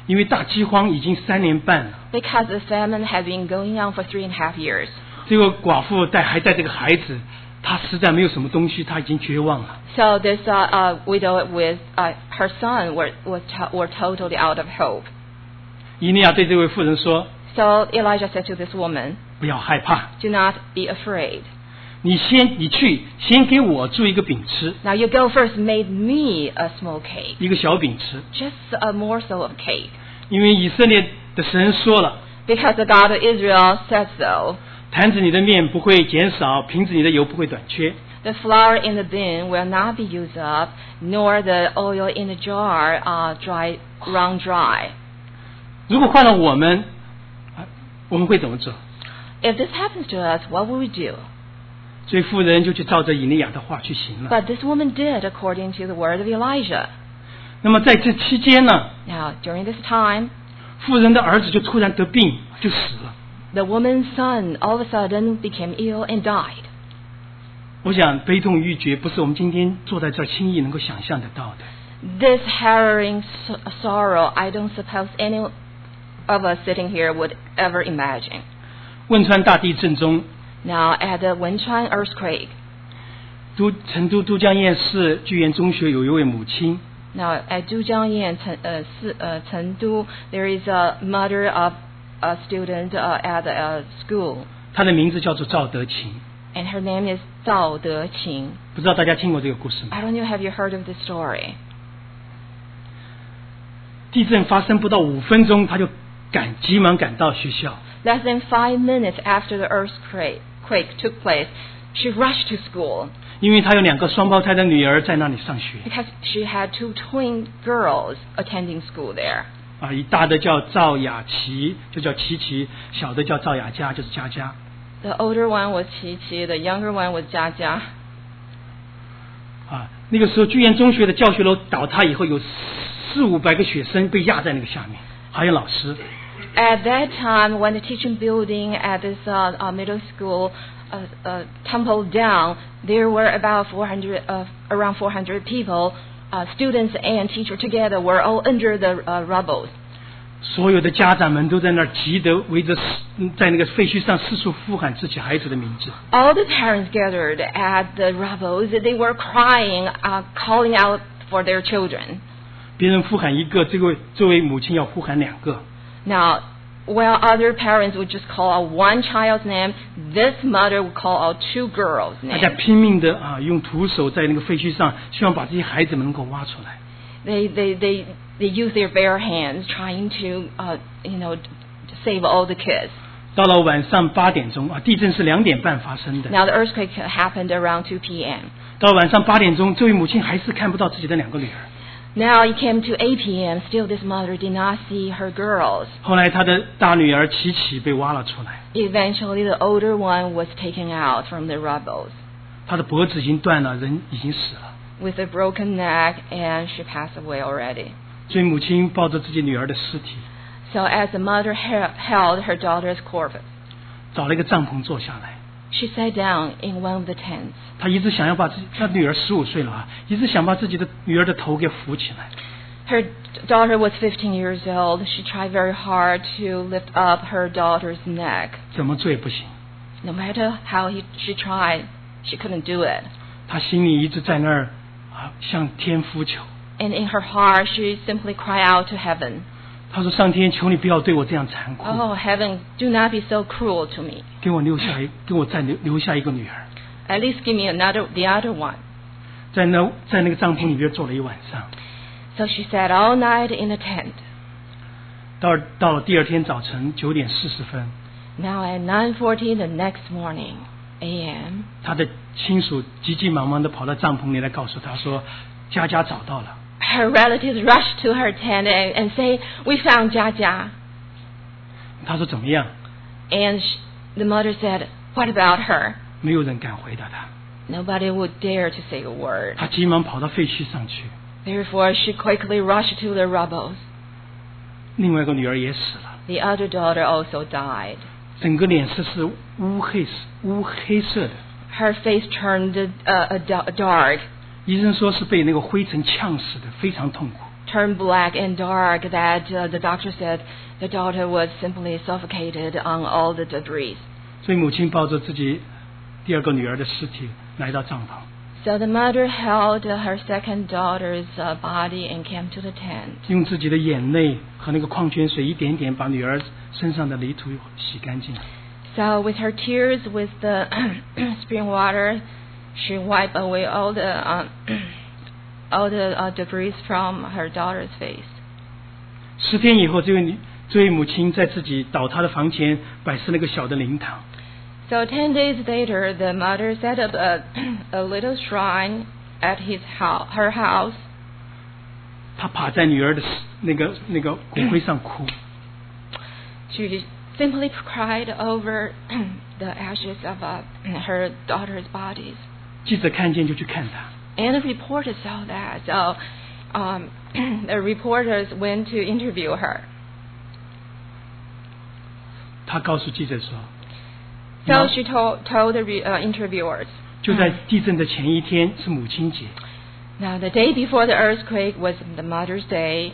因为大饥荒已经三年半了。 Because the famine had been going on for three and a half years. 这个寡妇带还带这个孩子，她实在没有什么东西，她已经绝望了。 So this uh, uh, widow with uh, her son were, was to, were totally out of hope. 以利亚对这位妇人说 So Elijah said to this woman, 不要害怕， do not be afraid. 你先你去先给我做一个饼吃， Now you go first, make me a small cake. 一个小饼吃， Just a morsel of cake. 因为以色列的神说了， Because the God of Israel said so. 坛子里的面不会减少，瓶子里的油不会短缺。 The flour in the bin will not be used up, nor the oil in the jar uh, dry, run dry. 如果换了我们，啊我们会怎么做？ If this happens to us, what will we do? 所以妇人就去照着以利亚的话去行了。 But this woman did according to the word of Elijah. 那么在这期间呢， Now, during this time, 妇人的儿子就突然得病，就死了。 the woman's son all of a sudden became ill and died. 我想悲痛欲绝不是我们今天坐在这儿轻易能够想象得到的。 This harrowing so- sorrow, I don't suppose any of us sitting here would ever imagine. 汶川大地震中， Now, at the Wenchuan earthquake, 都成都都江堰市聚源中学有一位母亲， now at Dujiangyan, Chen- uh, Si- uh, Chengdu, there is a mother of a student uh, at a school, 她的名字叫做赵德琴。 and her name is Zhao Deqing. 不知道大家听过这个故事吗？ I don't know, have you heard of this story? 地震发生不到五分钟，她就赶急忙赶到学校。 Less than five minutes after the earthquake quake took place, she rushed to school 因为她有两个双胞胎的女儿在那里上学 because she had two twin girls attending school there. 啊，一大的叫赵雅琪，就叫琪琪；小的叫赵雅佳，就是佳佳。 The older one was Qi Qi, the younger one was Jia Jia. 啊，那个时候聚源中学的教学楼倒塌以后，有四五百个学生被压在那个下面，还有老师。 At that time, when the teaching building at this uh, uh, middle school uh, uh, tumbled down, there were about four hundred, uh, around four hundred people, uh, students and teachers together were all under the uh, rubble. 所有的家长们都在那儿急得围着，在那个废墟上四处呼喊自己孩子的名字。 All the parents gathered at the rubble. They were crying, uh, calling out for their children. 别人呼喊一个，这位这位母亲要呼喊两个。 Now, while other parents would just call out one child's name, this mother would call out two girls' 大家 names. 拼命的啊，用徒手在那个废墟上，希望把这些孩子们能够挖出来。 They they they they use their bare hands trying to uh, you know save all the kids. 到了晚上八点钟啊，地震是两点半发生的。 Now the earthquake happened around two p.m. 到了晚上八点钟，这位母亲还是看不到自己的两个女儿。 Now it came to eight p.m. Still, this mother did not see her girls. 后来她的大女儿琪琪被挖了出来， Eventually, the older one was taken out from the rubble 她的脖子已经断了，人已经死了。 with a broken neck, and she passed away already. 所以母亲抱着自己女儿的尸体， So as the mother he- held her daughter's corpse, 找了一个帐篷坐下来。 she sat down in one of the tents. 她一直想要把自己，她女儿十五岁了啊，一直想把自己的女儿的头给扶起来。 Her daughter was fifteen years old. She tried very hard to lift up her daughter's neck. 怎么做也不行， No matter how he, she tried, she couldn't do it. 她心里一直在那儿啊，向天呼求。 And in her heart, she simply cried out to heaven. 她说：“上天，求你不要对我这样残酷， Oh, heaven, do not be so cruel to me. 给我留下一，给我再留留下一个女儿。” At least give me another, the other one. 在那在那个帐篷里边坐了一晚上， So she sat all night in the tent. 到到了第二天早晨九点四十分， Now at nine forty the next morning, a m, 她的亲属急急忙忙的跑到帐篷里来告诉她说：“佳佳找到了。 her relatives rushed to her tent and, and say, "We found Jia Jia." ” 她说：“怎么样？” And sh the mother said, "What about her?" 没有人敢回答她。 Nobody would dare to say a word. 她急忙跑到废墟上去， Therefore, she quickly rushed to the rubble. 另外一个女儿也死了， The other daughter also died. 整个脸色是乌黑乌黑色的。 Her face turned uh, a da- dark. 医生说是被那个灰尘呛死的，非常痛苦。 turned black and dark that uh, the doctor said the daughter was simply suffocated on all the debris. 所以母亲抱着自己第二个女儿的尸体来到帐篷。 So the mother held her second daughter's uh, body and came to the tent. 用自己的眼泪和那个矿泉水一点点把女儿身上的泥土洗干净。 So with her tears, with the spring water, she wiped away all the uh, all the uh, debris from her daughter's face. 十天以后，这位女这位母亲在自己倒塌的房前摆设那个小的灵堂。 So ten days later, the mother set up a a little shrine at his house, her house. 她趴在女儿的那个那个骨灰上哭。 She simply cried over the ashes of uh, her daughter's bodies. 记者看见就去看她。 And the reporters saw that, so um, the reporters went to interview her. 她告诉记者说 So she told, told the re, uh, interviewers. 就在地震的前一天是母亲节。 Now the day before the earthquake was the Mother's Day.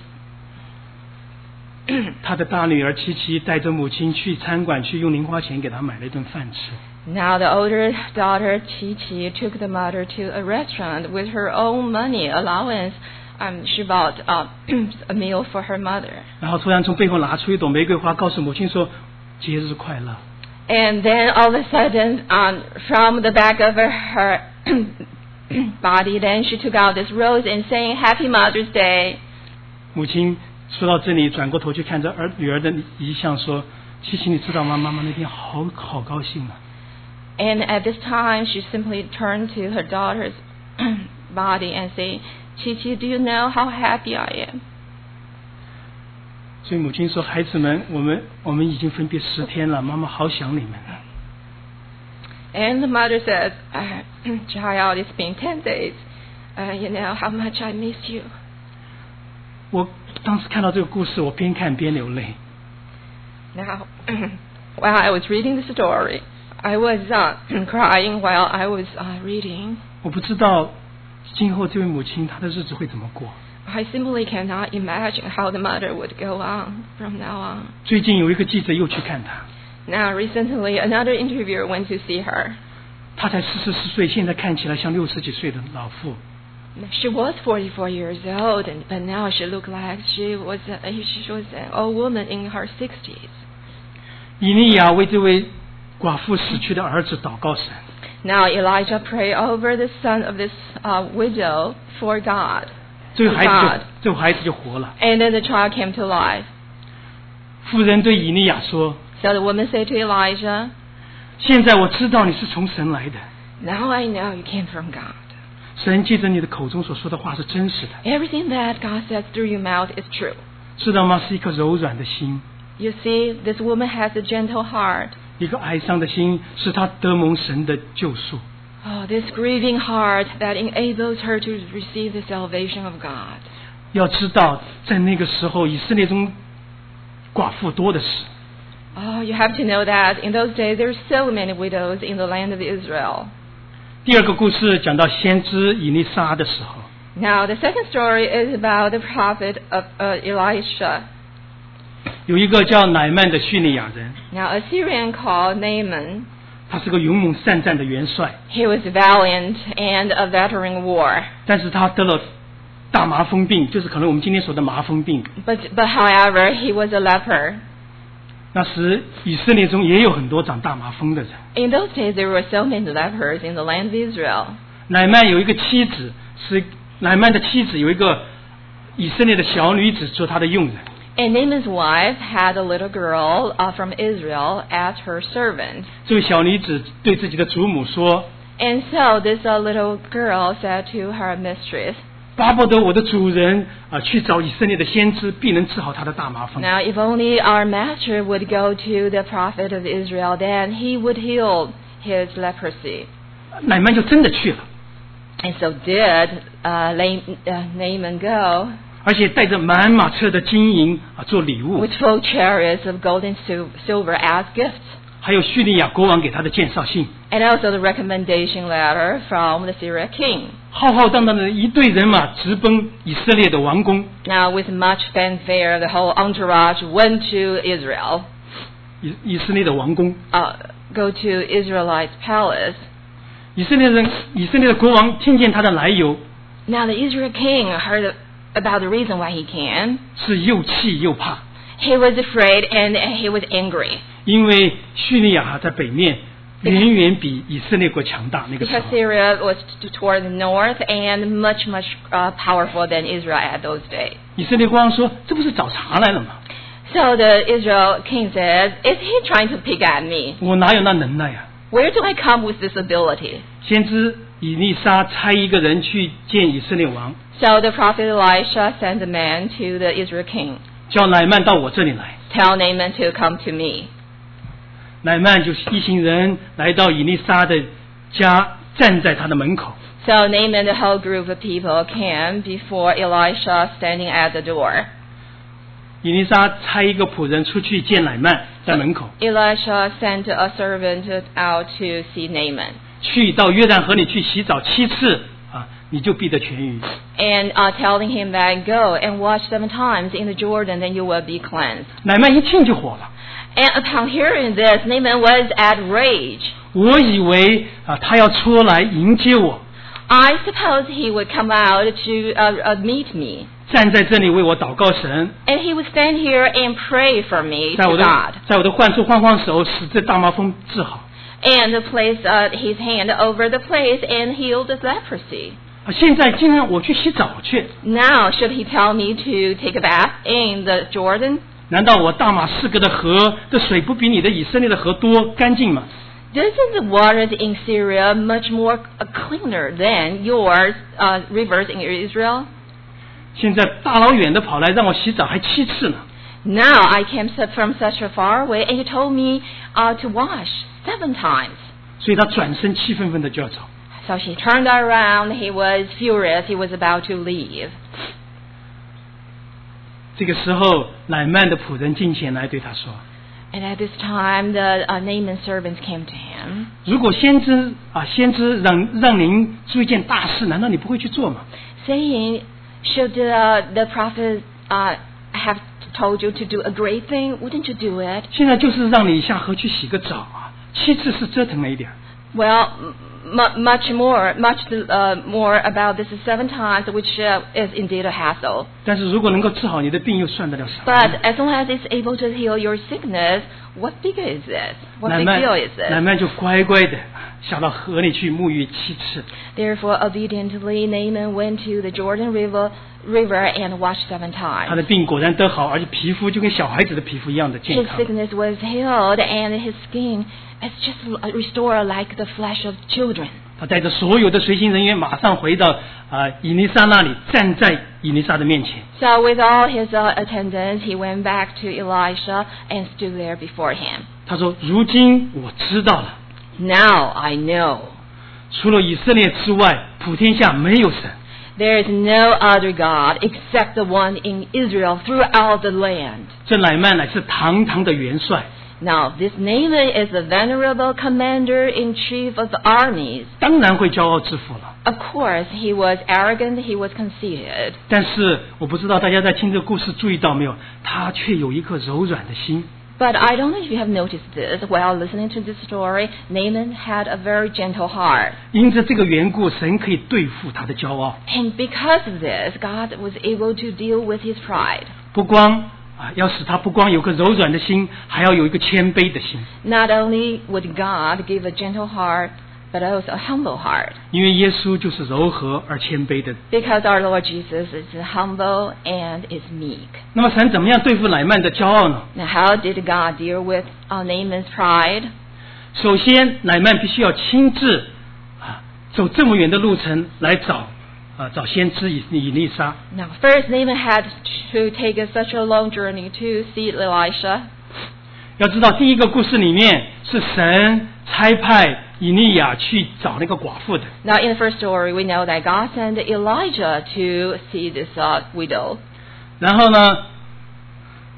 她的大女儿琪琪带着母亲去餐馆去用零花钱给她买了一顿饭吃。 Now the older daughter Chi Chi took the mother to a restaurant with her own money allowance. Um, she bought uh, a meal for her mother. 然后突然从背后拿出一朵玫瑰花，告诉母亲说节日快乐。 And then all of a sudden, um, from the back of her, her body, then she took out this rose and saying Happy Mother's Day. 母亲说到这里，转过头去看着儿女儿的遗像，说：“琪琪，你知道吗？妈妈那天好好高兴啊。” And at this time, she simply turned to her daughter's body and said, Chi Chi, do you know how happy I am? 所以母亲说：“孩子们，我们我们已经分别十天了，妈妈好想你们啊。” And the mother says, Child, it's been ten days. Uh, you know how much I miss you. 我当时看到这个故事，我边看边流泪。 Now, while I was reading the story, I was uh, crying while I was uh, reading. 我不知道今后这位母亲她的日子会怎么过。 I simply cannot imagine how the mother would go on from now on. 最近有一个记者又去看她， Now, recently, another interviewer went to see her. 她才四十四岁，现在看起来像六十几岁的老妇。 She was forty-four years old, and, but now she looked like she was a, she was an old woman in her sixties. 以利亚为这位寡妇死去的儿子祷告神。 Now Elijah prayed over the son of this uh, widow for God. 这个孩子 God. 就这个孩子就活了。 And then the child came to life. 妇人对以利亚说 So the woman said to Elijah, 现在我知道你是从神来的， Now I know you came from God. 神借着你的口中所说的话是真实的， Everything that God says through your mouth is true. 知道吗？是一颗柔软的心， You see, this woman has a gentle heart. 一个哀伤的心，是他得蒙神的救赎。 Oh, this grieving heart that enables her to receive the salvation of God. 要知道，在那个时候，以色列中寡妇多的是。 Oh, you have to know that in those days there are so many widows in the land of Israel. 第二个故事讲到先知以利沙的时候， Now, the second story is about the prophet of uh, Elisha. 有一个叫乃曼的叙利亚人， Now, a Syrian called Naaman, 他是个勇猛善战的元帅， he was valiant and a veteran in war. 但是他得了大麻风病，就是可能我们今天说的麻风病。 But, but however, he was a leper. 那时以色列中也有很多长大麻风的人。 In those days, there were so many lepers in the land of Israel. 乃曼有一个妻子，是乃曼的妻子有一个以色列的小女子做他的佣人。 And Naaman's wife had a little girl uh, from Israel as her servant. 这位小女子对自己的祖母说 And so this uh, little girl said to her mistress, 巴不得我的主人啊、呃、去找以色列的先知，必能治好他的大麻风。 Now, if only our master would go to the prophet of Israel, then he would heal his leprosy. 乃曼就真的去了， And so did uh, La- uh, Naaman go 而且带着满马车的金银啊做礼物， with full chariots of gold and sil- silver as gifts. 还有叙利亚国王给他的介绍信。 And also the recommendation letter from the Syria king. 浩浩荡荡的一队人马直奔以色列的王宫。 Now with much fanfare, the whole entourage went to Israel. 以以色列的王宫。 Uh, go to Israelite palace. 以色列人，以色列的国王听见他的来由。 Now the Israel king heard about the reason why he came. 是又气又怕。 He was afraid and he was angry. 因为叙利亚在北面远远比以色列国强大，那个时候。 Because Syria was toward the north and much much uh, powerful than Israel at those days. 以色列国王说：“这不是找茬来了吗？” So the Israel king says, "Is he trying to pick at me? 我哪有那能耐呀、 啊、Where do I come with this ability?" 先知以利沙差一个人去见以色列王。 So the prophet Elisha sent a man to the Israel king. 叫乃曼到我这里来。 Tell Naaman to come to me. 乃曼就一行人来到以利沙的家，站在他的门口。 So Naaman, the whole group of people came before Elisha, standing at the door. 以利沙差一个仆人出去见乃曼，在门口。 Elisha sent a servant out to see Naaman. 去到约旦河里去洗澡七次啊，你就必得痊愈。 And uh, telling him that go and wash seven times in the Jordan, then you will be cleansed. 乃曼一听就火了。 And upon hearing this, Naaman was at rage. 我以为啊，他要出来迎接我。 I suppose he would come out to uh, uh, meet me. 站在这里为我祷告神。 And he would stand here and pray for me 在我 to 的 God. 在我的患处晃晃手，使这大麻风治好。 And place uh, his hand over the place and healed the leprosy. 啊，现在竟然我去洗澡去。 Now should he tell me to take a bath in the Jordan? 难道我大马士革的河的水不比你的以色列的河多干净吗？ Isn't the waters in Syria much more uh, cleaner than yours uh, rivers in Israel? 现在大老远的跑来让我洗澡，还七次呢。 Now I came from such a far away, and you told me uh, to wash seven times. 所以他转身气愤愤的就要走。 So he turned around. He was furious. He was about to leave. 这个时候，乃曼的仆人进前来对他说 And at this time, the uh, Naaman servants came to him.：“ 如果先知啊，先知让让您做一件大事，难道你不会去做吗？” Saying, should uh, the prophet uh, have told you to do a great thing, wouldn't you do it? 现在就是让你下河去洗个澡啊，七次是折腾了一点。 Well, m- much more, much uh, more about this seven times, which uh, is indeed a hassle. 但是如果能够治好你的病，又算得了啥？ But as long as it's able to heal your sickness, what big is this? What 乃 big 曼 deal is this? 乃曼就乖乖的下到河里去沐浴七次。 Therefore, obediently, Naaman went to the Jordan River, river and washed seven 他 times. 的病果然得好，而且皮肤就跟小孩子的皮肤一样的健 His 康。 sickness was healed, and his skin is just restored like the flesh of children. 他带着所有的随行人员，马上回到啊、呃、以利沙那里，站在以利沙的面前。 So with all his uh, attendants, he went back to Elisha and stood there before him. 他说：“如今我知道了， Now I know 除了以色列之外，普天下没有神。 there is no other God except the one in Israel throughout the land. 这乃曼乃是堂堂的元帅， Now this Naaman is the venerable commander-in-chief of the armies. 当然会骄傲自负了。 Of course, he was arrogant, he was conceited. 但是我不知道大家在听这个故事注意到没有，他却有一颗柔软的心。 But I don't know if you have noticed this. While listening to this story, Naaman had a very gentle heart. 因着这个缘故，神可以对付他的骄傲。 And because of this, God was able to deal with his pride. 不光啊，要使他不光有个柔软的心，还要有一个谦卑的心。 Not only would God give a gentle heart, but also a humble heart. 因为耶稣就是柔和而谦卑的。 Because our Lord Jesus is humble and is meek. 那么神怎么样对付乃曼的骄傲呢？ Now, how did God deal with uh, Naaman's pride? 首先，乃曼必须要亲自啊走这么远的路程来找啊找先知以以利沙。 Now, first, Naaman had to take a, such a long journey to see Elisha. 要知道，第一个故事里面是神差派以利亚去找那个寡妇的。 Now, in the first story, we know that God sent Elijah to see this uh, widow. 然后呢，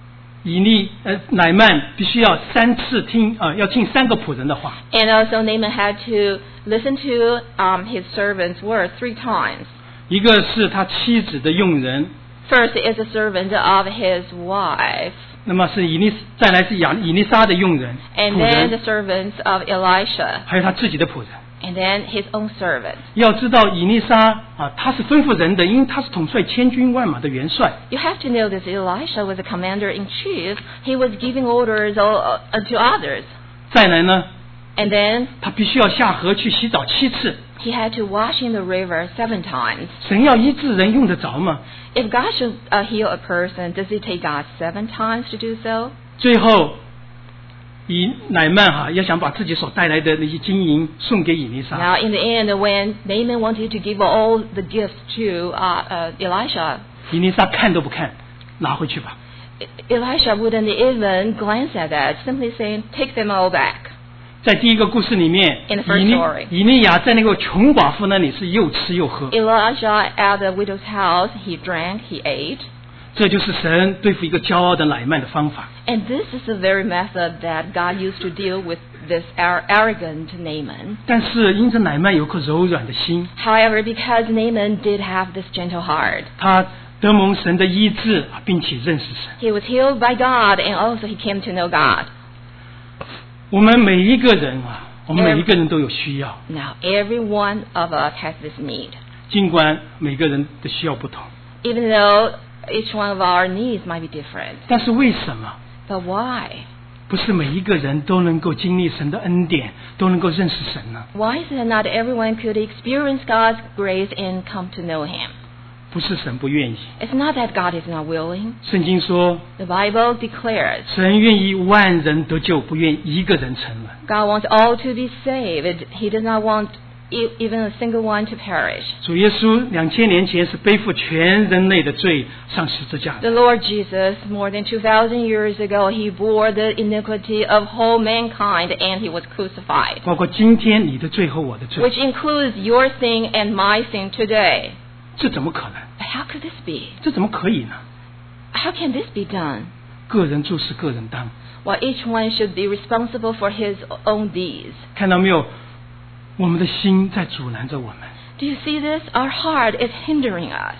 以利呃乃曼必须要三次听啊、呃，要听三个仆人的话。 And also Naaman had to listen to um, his servant's word three times. 一个是他妻子的佣人， First is a servant of his wife, 那么是以利，再来是亚以利沙的佣人 and 仆 then 人， the servants of Elisha, 还有他自己的仆人。 and then his own servant. 要知道以利沙啊，他是吩咐人的，因为他是统帅千军万马的元帅。 You have to know this. Elisha was a commander-in-chief. He was giving orders all, uh, to others. 再来呢， And then 他必须要下河去洗澡七次。 he had to wash in the river seven times. 神要医治人用得着吗？ If God should uh, heal a person, does it take God seven times to do so? 最后，以乃曼哈要想把自己所带来的那些金银送给以利沙， Now, in the end, when Naaman wanted to give all the gifts to uh, uh, Elisha, 以利沙看都不看，拿回去吧。 Elisha wouldn't even glance at that, simply saying, take them all back. 在第一个故事里面， In the first 以利 story. 以利亚在那个穷寡妇那里是又吃又喝， Elijah at the widow's house, he drank, he ate. 这就是神对付一个骄傲的乃曼的方法。 And this is the very method that God used to deal with this ar- arrogant Naaman. 但是因着乃曼有颗柔软的心， However, because Naaman did have this gentle heart, 他得蒙神的医治，并且认识神。 he was healed by God and also he came to know God. 我们每一个人啊，我们每一个人都有需要， Now, every one of us has this need. 尽管每个人的需要不同， Even though each one of our needs might be different. 但是为什么 But why? 不是每一个人都能够经历神的恩典，都能够认识神呢？ Why is it not everyone could experience God's grace and come to know Him? 不是神不愿意， It's not that God is not willing. 圣经说， The Bible declares 神愿意万人得救，不愿一个人沉沦。 God wants all to be saved. He does not want e- even a single one to perish. 主耶稣两千年前是背负全人类的罪上十字架 The 的， Lord Jesus, more than two thousand years ago, He bore the iniquity of whole mankind and He was crucified, 包括今天你的罪和我的罪， which includes your sin and my sin today. 这怎么可能？ But how could this be? 这怎么可以呢？ How can this be done? 个人做事个人当， Well, each one should be responsible for his own deeds. 看到没有？我们的心在阻拦着我们。 Do you see this? Our heart is hindering us.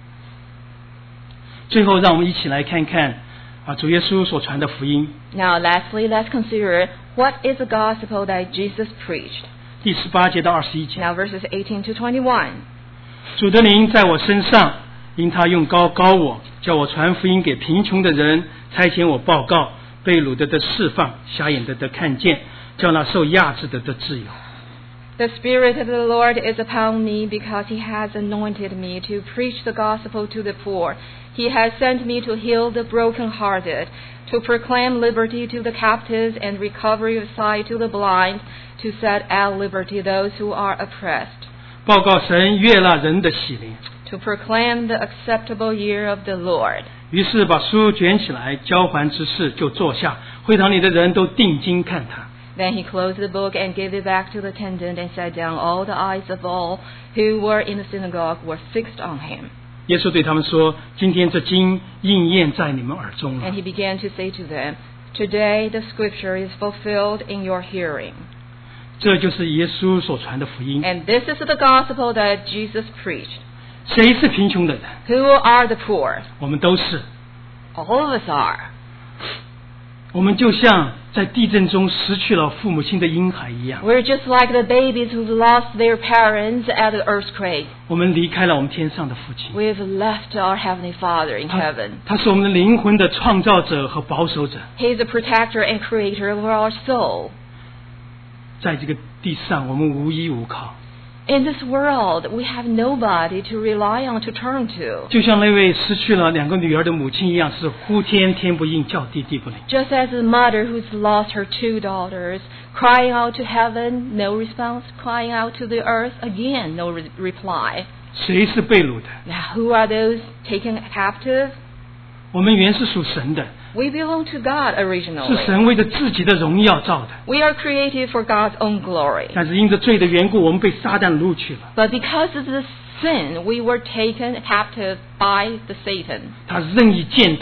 最后，让我们一起来看看啊，主耶稣所传的福音。 Now, lastly, let's consider what is the gospel that Jesus preached. 第十八节到二十一节， Now, verses eighteen to twenty-one. 主的灵在我身上，因他用膏膏我，叫我传福音给贫穷的人，差遣我报告被掳的得释放，瞎眼的得看见，叫那受压制的得自由。 The Spirit of the Lord is upon me because He has anointed me to preach the gospel to the poor. He has sent me to heal the brokenhearted, to proclaim liberty to the captives and recovery of sight to the blind, to set at liberty those who are oppressed, 报告神悦纳人的喜灵。 to proclaim the acceptable year of the Lord. 于是把书卷起来，交还之事就坐下，会堂里的人都定睛看他。 Then he closed the book and gave it back to the attendant and sat down. All the eyes of all who were in the synagogue were fixed on him. 耶稣对他们说：“今天这经应验在你们耳中了。 And he began to say to them, Today the scripture is fulfilled in your hearing. ” 这就是耶稣所传的福音。 And this is the gospel that Jesus preached. 谁是贫穷的人？ Who are the poor? 我们都是。 All of us are. 我们就像在地震中失去了父母亲的婴孩一样， We're just like the babies who've lost their parents at the earthquake. 我们离开了我们天上的父亲。 We've left our Heavenly Father in 他 heaven. 他是我们的灵魂的创造者和保守者。 He's the protector and creator of our soul. 在这个地上，我们无依无靠， In this world, we have nobody to rely on, to turn to. 就像那位失去了两个女儿的母亲一样，是呼天天不应，叫地地不灵。 Just as a mother who's lost her two daughters, crying out to heaven, no response, crying out to the earth, again, no re- reply. 谁是被掳的？ Now, who are those taken captive? 我们原是属神的， We belong to God 是 originally. 神为着自己的荣耀造的。 We are created for God's own glory. 但是因着罪的缘故，我们被撒旦掳去了。 But because of the sin, we were taken captive by the Satan. 他任意践踏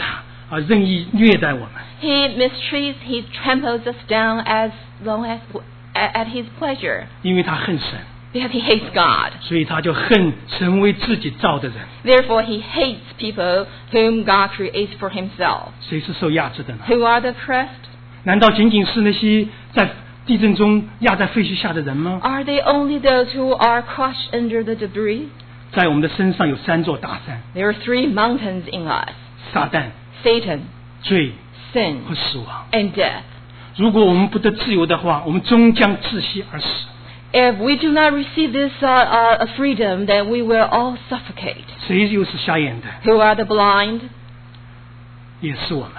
啊任意虐待我们。 He mistreats, he tramples us down as long as at his pleasure. 因为他恨神， Because he hates God. 所以他就恨神为自己造的人。 Therefore, he hates people whom God creates for himself. 谁是受压制的呢？ Who are the oppressed? 难道仅仅是那些在地震中压在废墟下的人吗？ Are they only those who are crushed under the debris? 在我们的身上有三座大山： There are three mountains in us: 撒旦、 Satan, 罪 sin, 和死亡。 and death. 如果我们不得自由的话，我们终将窒息而死。 If we do not receive this uh, uh, freedom, then we will all suffocate. 谁又是瞎眼的？ Who are the blind? 也是我们。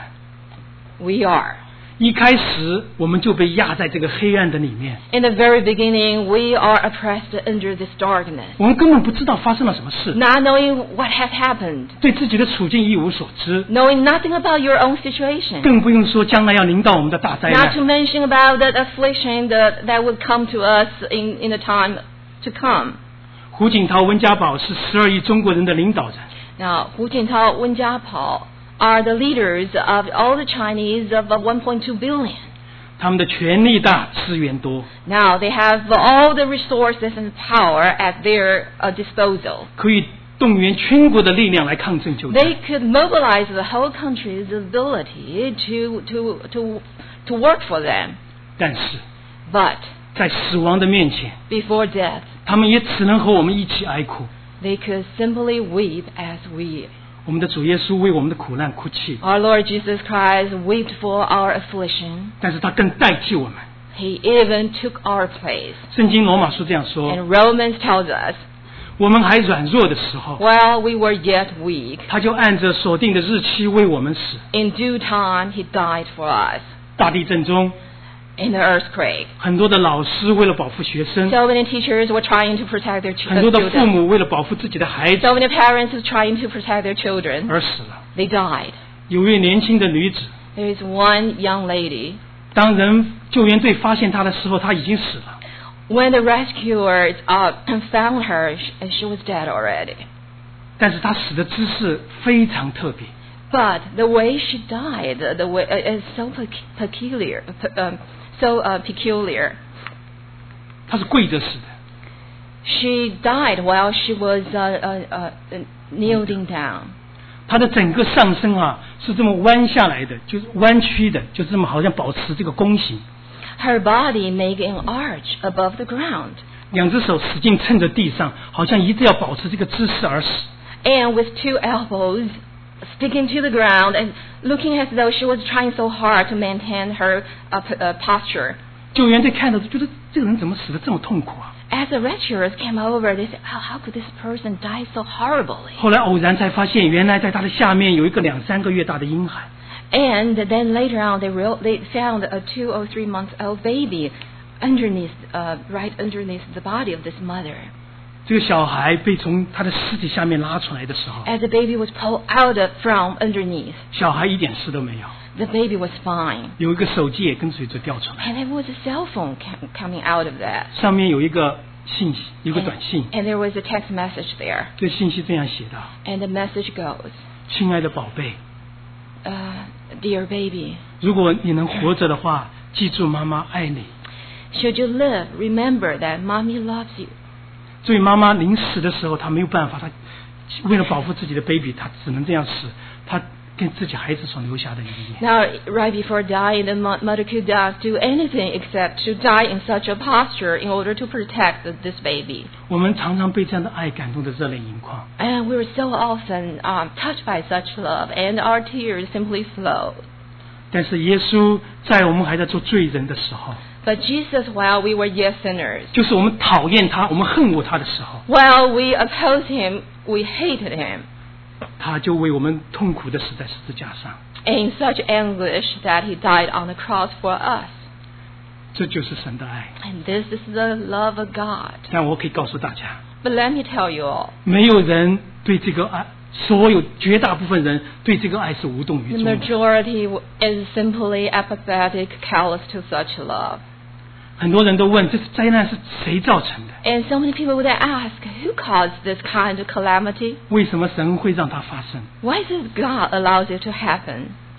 We are. 一开始我们就被压在这个黑暗的里面， In the very beginning, we are oppressed under this darkness, 我们根本不知道发生了什么事， not knowing what has happened, 对自己的处境一无所知， knowing nothing about your own situation, 更不用说将来要临到我们的大灾 not to 难。 mention about that affliction that, that would come to us in, in the time to come. 胡锦涛、温家宝是十二亿中国人的领导人， Now, Hu Jintao, Wen Jiabao are the leaders of all the Chinese of one point two billion. 他们的权力大，资源多， Now, they have all the resources and power at their uh, disposal. 可以动员全国的力量来抗震救灾。 They could mobilize the whole country's ability to, to, to, to work for them. 但是 But 在死亡的面前， before death, 他们也只能和我们一起哀哭。 they could simply weep as we. 我们的主耶稣为我们的苦难哭泣， Our Lord Jesus Christ wept for our affliction. 但是他更代替我们。 He even took our place. 圣经罗马书这样说： And Romans tells us, 我们还软弱的时候， while we were yet weak, 他就按着锁定的日期为我们死。 in due time he died for us. 大地震中， In the earthquake, 很多的老师为了保护学生， so many teachers were trying to protect their ch- 很多的父 children. 母为了保护自己的孩子 So many parents were trying to protect their children. 而死了。 They died. 有一位年轻的女子， There is one young lady. 当人救援队发现她的时候，她已经死了。 When the rescuers uh, found her, she, she was dead already. 但是她死的姿势非常特别， But the way she died, the way uh, is so pec- peculiar, pe- um, so uh, peculiar. 她是跪着死的。 She died while she was uh, uh, uh, kneeling down. 她的整个上身啊是这么弯下来的，就是弯曲的，就这么好像保持这个弓形。 Her body made an arch above the ground, 两只手使劲撑着地上，好像一直要保持这个姿势而死。 and with two elbows sticking to the ground and looking as though she was trying so hard to maintain her uh, p- uh, posture. 救援队看到觉得这个人怎么死得这么痛苦啊？ As the rescuers came over, they said, how, how could this person die so horribly? 后来偶然才发现，原来在他的下面有一个两三个月大的婴孩。 And then later on, they, real, they found a two or three month old baby underneath, uh, right underneath the body of this mother. 这个小孩被从他的尸体下面拉出来的时候， As the baby was pulled out of, from underneath, 小孩一点事都没有， the baby was fine. 有一个手机也跟随着掉出来， And there was a cell phone ca- coming out of that. 上面有一个信息，有一个 And, 短信。 and there was a text message there. 这信息这样写的： And the message goes, 亲爱的宝贝， uh, Dear baby, 如果你能活着的话，记住妈妈爱你。 should you live, remember that mommy loves you. 所以妈妈临死的时候，她没有办法，她为了保护自己的 baby， 她只能这样死。她跟自己孩子所留下的遗言。 Now, right before dying, the mo- mother could not do anything except to die in such a posture in order to protect the, this baby. 我们常常被这样的爱感动的热泪盈眶。 And we were so often um, touched by such love, and our tears simply flowed. 但是耶稣在我们还在做罪人的时候， But Jesus, while we were yet sinners, 就是我们讨厌他，我们恨恶他的时候， while we opposed him, we hated him, 他就为我们痛苦的死在十字架上。 in such anguish that he died on the cross for us. 这就是神的爱。 And this is the love of God. 但我可以告诉大家， But let me tell you all, 没有人对这个爱，所有绝大部分人对这个爱是无动于 the 衷的。 majority is simply apathetic, callous to such love. 很多人都问，这灾难是谁造成的？ And so many people would ask, who caused this kind of calamity? 为什么神会让它发生？ Why does God allow it to happen?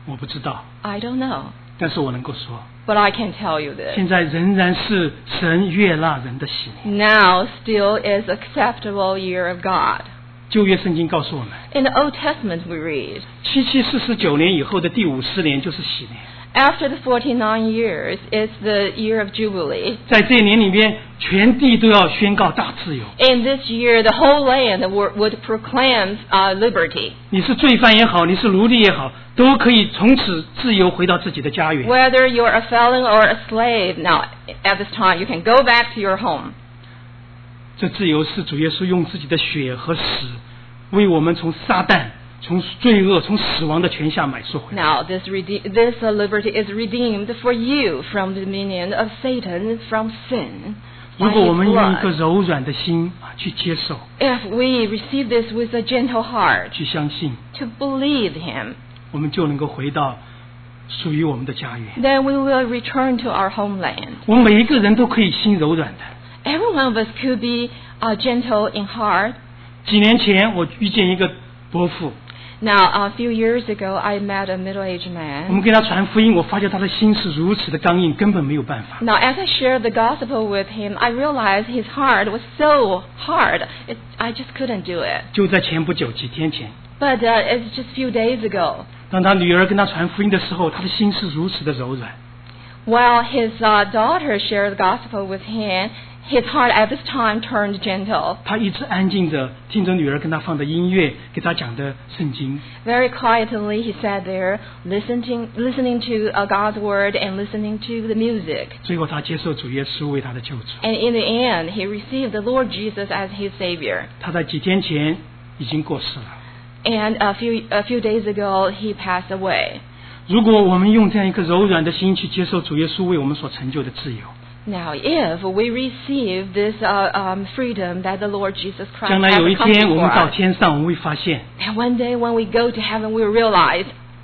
我不知道， I don't know. 但是我能够说， But I can tell you this. 现在仍然是神悦纳人的喜年。 Now still is acceptable year of God. 旧约圣经告诉我们， In the Old Testament we read, 七七四十九年以后的第五十年就是喜年。 after the forty-nine years is the year of Jubilee. 在这一年里面，全地都要宣告大自由。 In this year, the whole land wo- would proclaim uh, liberty. 你是罪犯也好，你是奴隶也好，都可以从此自由回到自己的家园。 Whether you're a felon or a slave, now at this time you can go back to your home. 这自由是主耶稣用自己的血和死，为我们从撒旦、从罪恶、从死亡的权下买赎回来。 Now this rede- this uh, liberty is redeemed for you from the dominion of Satan, from sin. 如 by 果我 his 们用一个 blood. 柔软的心啊去接受、 If we receive this with a gentle heart, 去相信， to believe him, 我们就能够回到属于我们的家园。 then we will return to our homeland. 我们每一个人都可以心柔软的。 Every one of us could be uh, gentle in heart. 几年前，我遇见一个伯父， Now, a few years ago, I met a middle-aged 我们 man. 给他传福音，我发觉他的心是如此的刚硬，根本没有办法。 Now, as I shared the gospel with him, I realized his heart was so hard. It, I just couldn't do it. 就在前不久几天前， But uh, it's just a few days ago. 当他女儿跟他传福音的时候，他的心是如此的柔软。 While his uh, daughter shared the gospel with him, his heart at this time turned gentle. 他一直安静着听着女儿跟他放的音乐，给他讲的圣经。 Very quietly, he sat there, listening, listening to uh, God's word and listening to the music. 最后，他接受主耶稣为他的救主。 And in the end, he received the Lord Jesus as his Savior. 他在几天前已经过世了。 And a few a few days ago, he passed away. 如果我们用这样一个柔软的心去接受主耶稣为我们所成就的自由， Now, if we receive this uh, um, freedom that the Lord Jesus Christ 将来 has 有一 accomplished 天我 for 们到 us, 天上，我们会发现， and one day when we go to heaven, we realize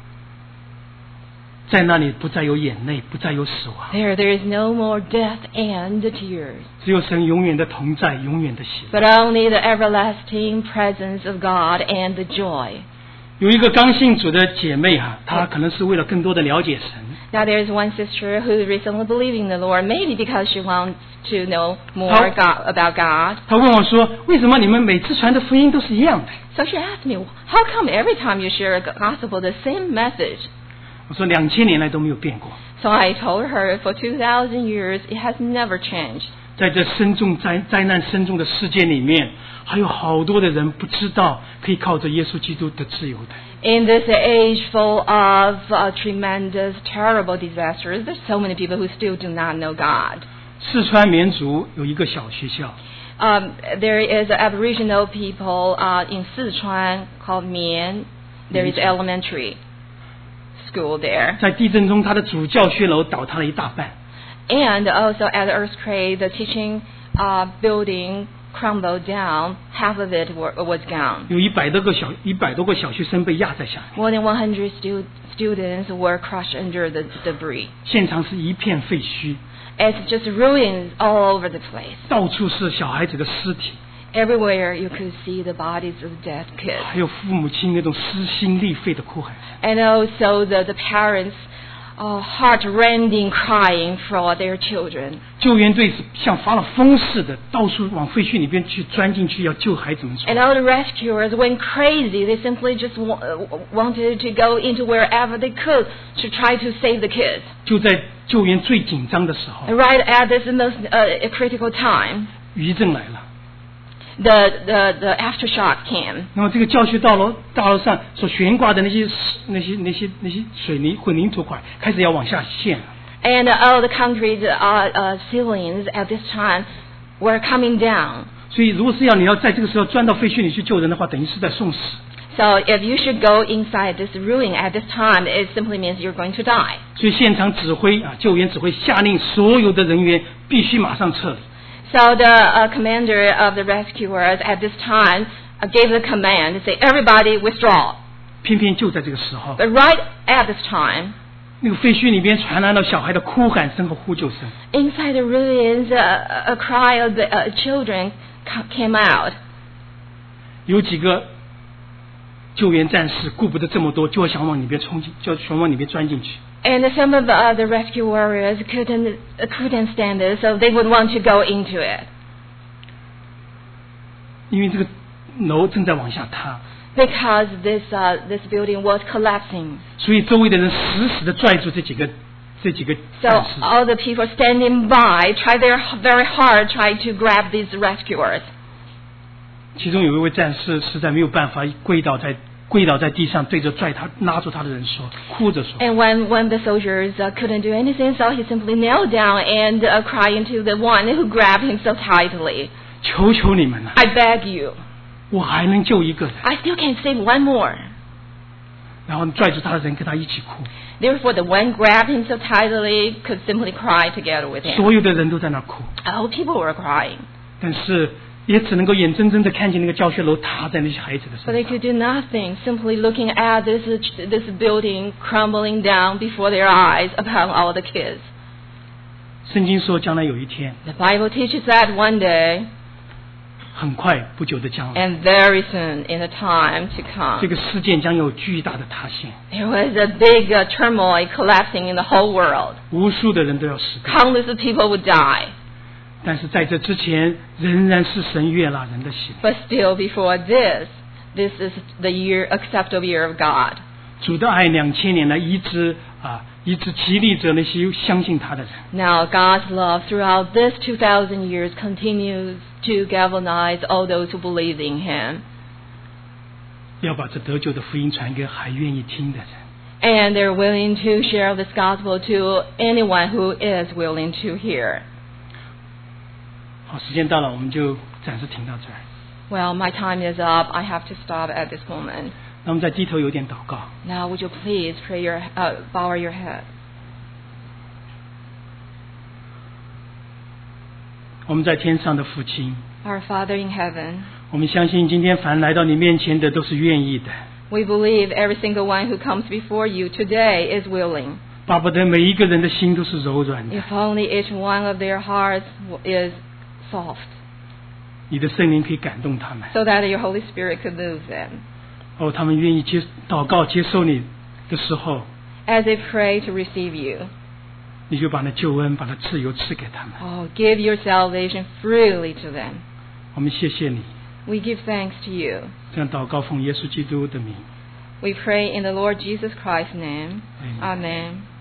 在那里不再有眼泪，不再有死亡， there there is no more death and tears, 只有神永远的同在，永远的喜乐。 but only the everlasting presence of God and the joy. 有一个刚信主的姐妹哈、啊，她可能是为了更多的了解神， Now, there's one sister who recently believed in the Lord, maybe because she wants to know more How- God, about God. 她问我说：“为什么你们每次传的福音都是一样的 So she asked me, how come every time you share a gospel, the same message?？” 我说：“两千年来都没有变过。 So I told her, for two thousand years, it has never changed. 在这深重灾灾难深重的世界里面，还有好多的人不知道可以靠着耶稣基督得自由的。 In this age full of uh, tremendous, terrible disasters, there's so many people who still do not know God. 四川绵族有一个小学校， Um, there is Aboriginal people uh, in Sichuan called Mian. There is elementary school there. 在地震中，它的主教学楼倒塌了一大半。 And also at the earthquake, the teaching uh, building crumbled down. Half of it were, was gone. 有一百多个小一百多个小学生被压在下面， More than one hundred stu- students were crushed under the debris. 现场是一片废墟， It's just ruins all over the place. 到处是小孩子的尸体， Everywhere you could see the bodies of dead kids. 还有父母亲那种撕心裂肺的哭喊。 And also the, the parents uh, heart-rending crying for their children. 救援队是像发了疯似的，到处往废墟里边去钻进去，要救孩子们出 And 来。 all the rescuers went crazy. They simply just wa- uh, wanted to go into wherever they could to try to save the kids. 就在救援最紧张的时候， And right at this most uh, critical time, 余震来了。 the, the, the aftershock came. 那么这个教学大楼大楼上所悬挂的那些那些那些那些水泥混凝土块开始要往下陷了。 And uh, all the concrete uh, uh, ceilings at this time were coming down. 所以，如果是要你要在这个时候钻到废墟里去救人的话，等于是在送死。 So if you should go inside this ruin at this time, it simply means you're going to die. 所以现场指挥啊，救援指挥下令所有的人员必须马上撤离。 So the uh, commander of the rescuers at this time uh, gave the command to say, everybody withdraw. 偏偏就在这个时候， But right at this time, 那个废墟里边传来了小孩的哭喊声和呼救声。 inside the ruins, uh, a cry of the uh, children ca- came out. 有几个救援战士顾不得这么多，就想往里边冲进，就想往里边钻进去。 And some of the other rescue warriors couldn't uh, couldn't stand it, so they would want to go into it. 因为这个楼正在往下塌， Because this uh, this building was collapsing. 所以周围的人死死的拽住这几个这几个 So 战士。 all the people standing by tried their very hard try to grab these rescuers. 其中有一位战士实在没有办法，跪倒在跪倒在地上，对着拽他拉住他的人说，哭着说 And when, when the soldiers uh, couldn't do anything, so he simply knelt down and uh, cried to the one who grabbed him so tightly. 求求你们了， I beg you, 我还能救一个人。 I still can save one more. 然后拽住他的人跟他一起哭， Therefore, the one grabbed him so tightly could simply cry together with him. 所有的人都在那哭， All people were crying. 但是也只能够眼睁睁的看见那个教学楼塌在那些孩子的 But they 身上。 could do nothing, simply looking at this, this building crumbling down before their eyes upon all the kids. 圣经说，将来有一天， The Bible teaches that one day, 很快不久的将来， and very soon in the time to 这 come, 个世界将有巨大的塌陷， there was a big uh, turmoil collapsing in the whole world. 无数的人都要死掉。 Countless of people would die. 但是在这之前，仍然是神悦纳人的心。 But still before this, this is the year, acceptable year of God. 主的爱两千年来一直啊，一直激励着那些相信他的人。 Now God's love throughout this two thousand years continues to galvanize all those who believe in Him. 要把这得救的福音传给还愿意听的人。 And they're willing to share this gospel to anyone who is willing to hear. 好，时间到了，我们就暂时停到这儿。 Well, my time is up. I have to stop at this moment. 那我们再低头有点祷告。 Now, would you please pray your, uh, bow your head? 我们在天上的父亲， Our Father in heaven, 我们相信今天凡来到你面前的都是愿意的， we believe every single one who comes before you today is willing. 巴不得每一个人的心都是柔软的， If only each one of their hearts is soft, 你的圣灵可以感动他们。 so that your Holy Spirit could move them. 哦，他们愿意接祷告接受你的时候， As they pray to receive you, 你就把那救恩、把那自由赐给他们。 oh, give your salvation freely to them. 我们谢谢你， We give thanks to you. 这样祷告奉耶稣基督的名。 We pray in the Lord Jesus Christ's name. Amen. Amen.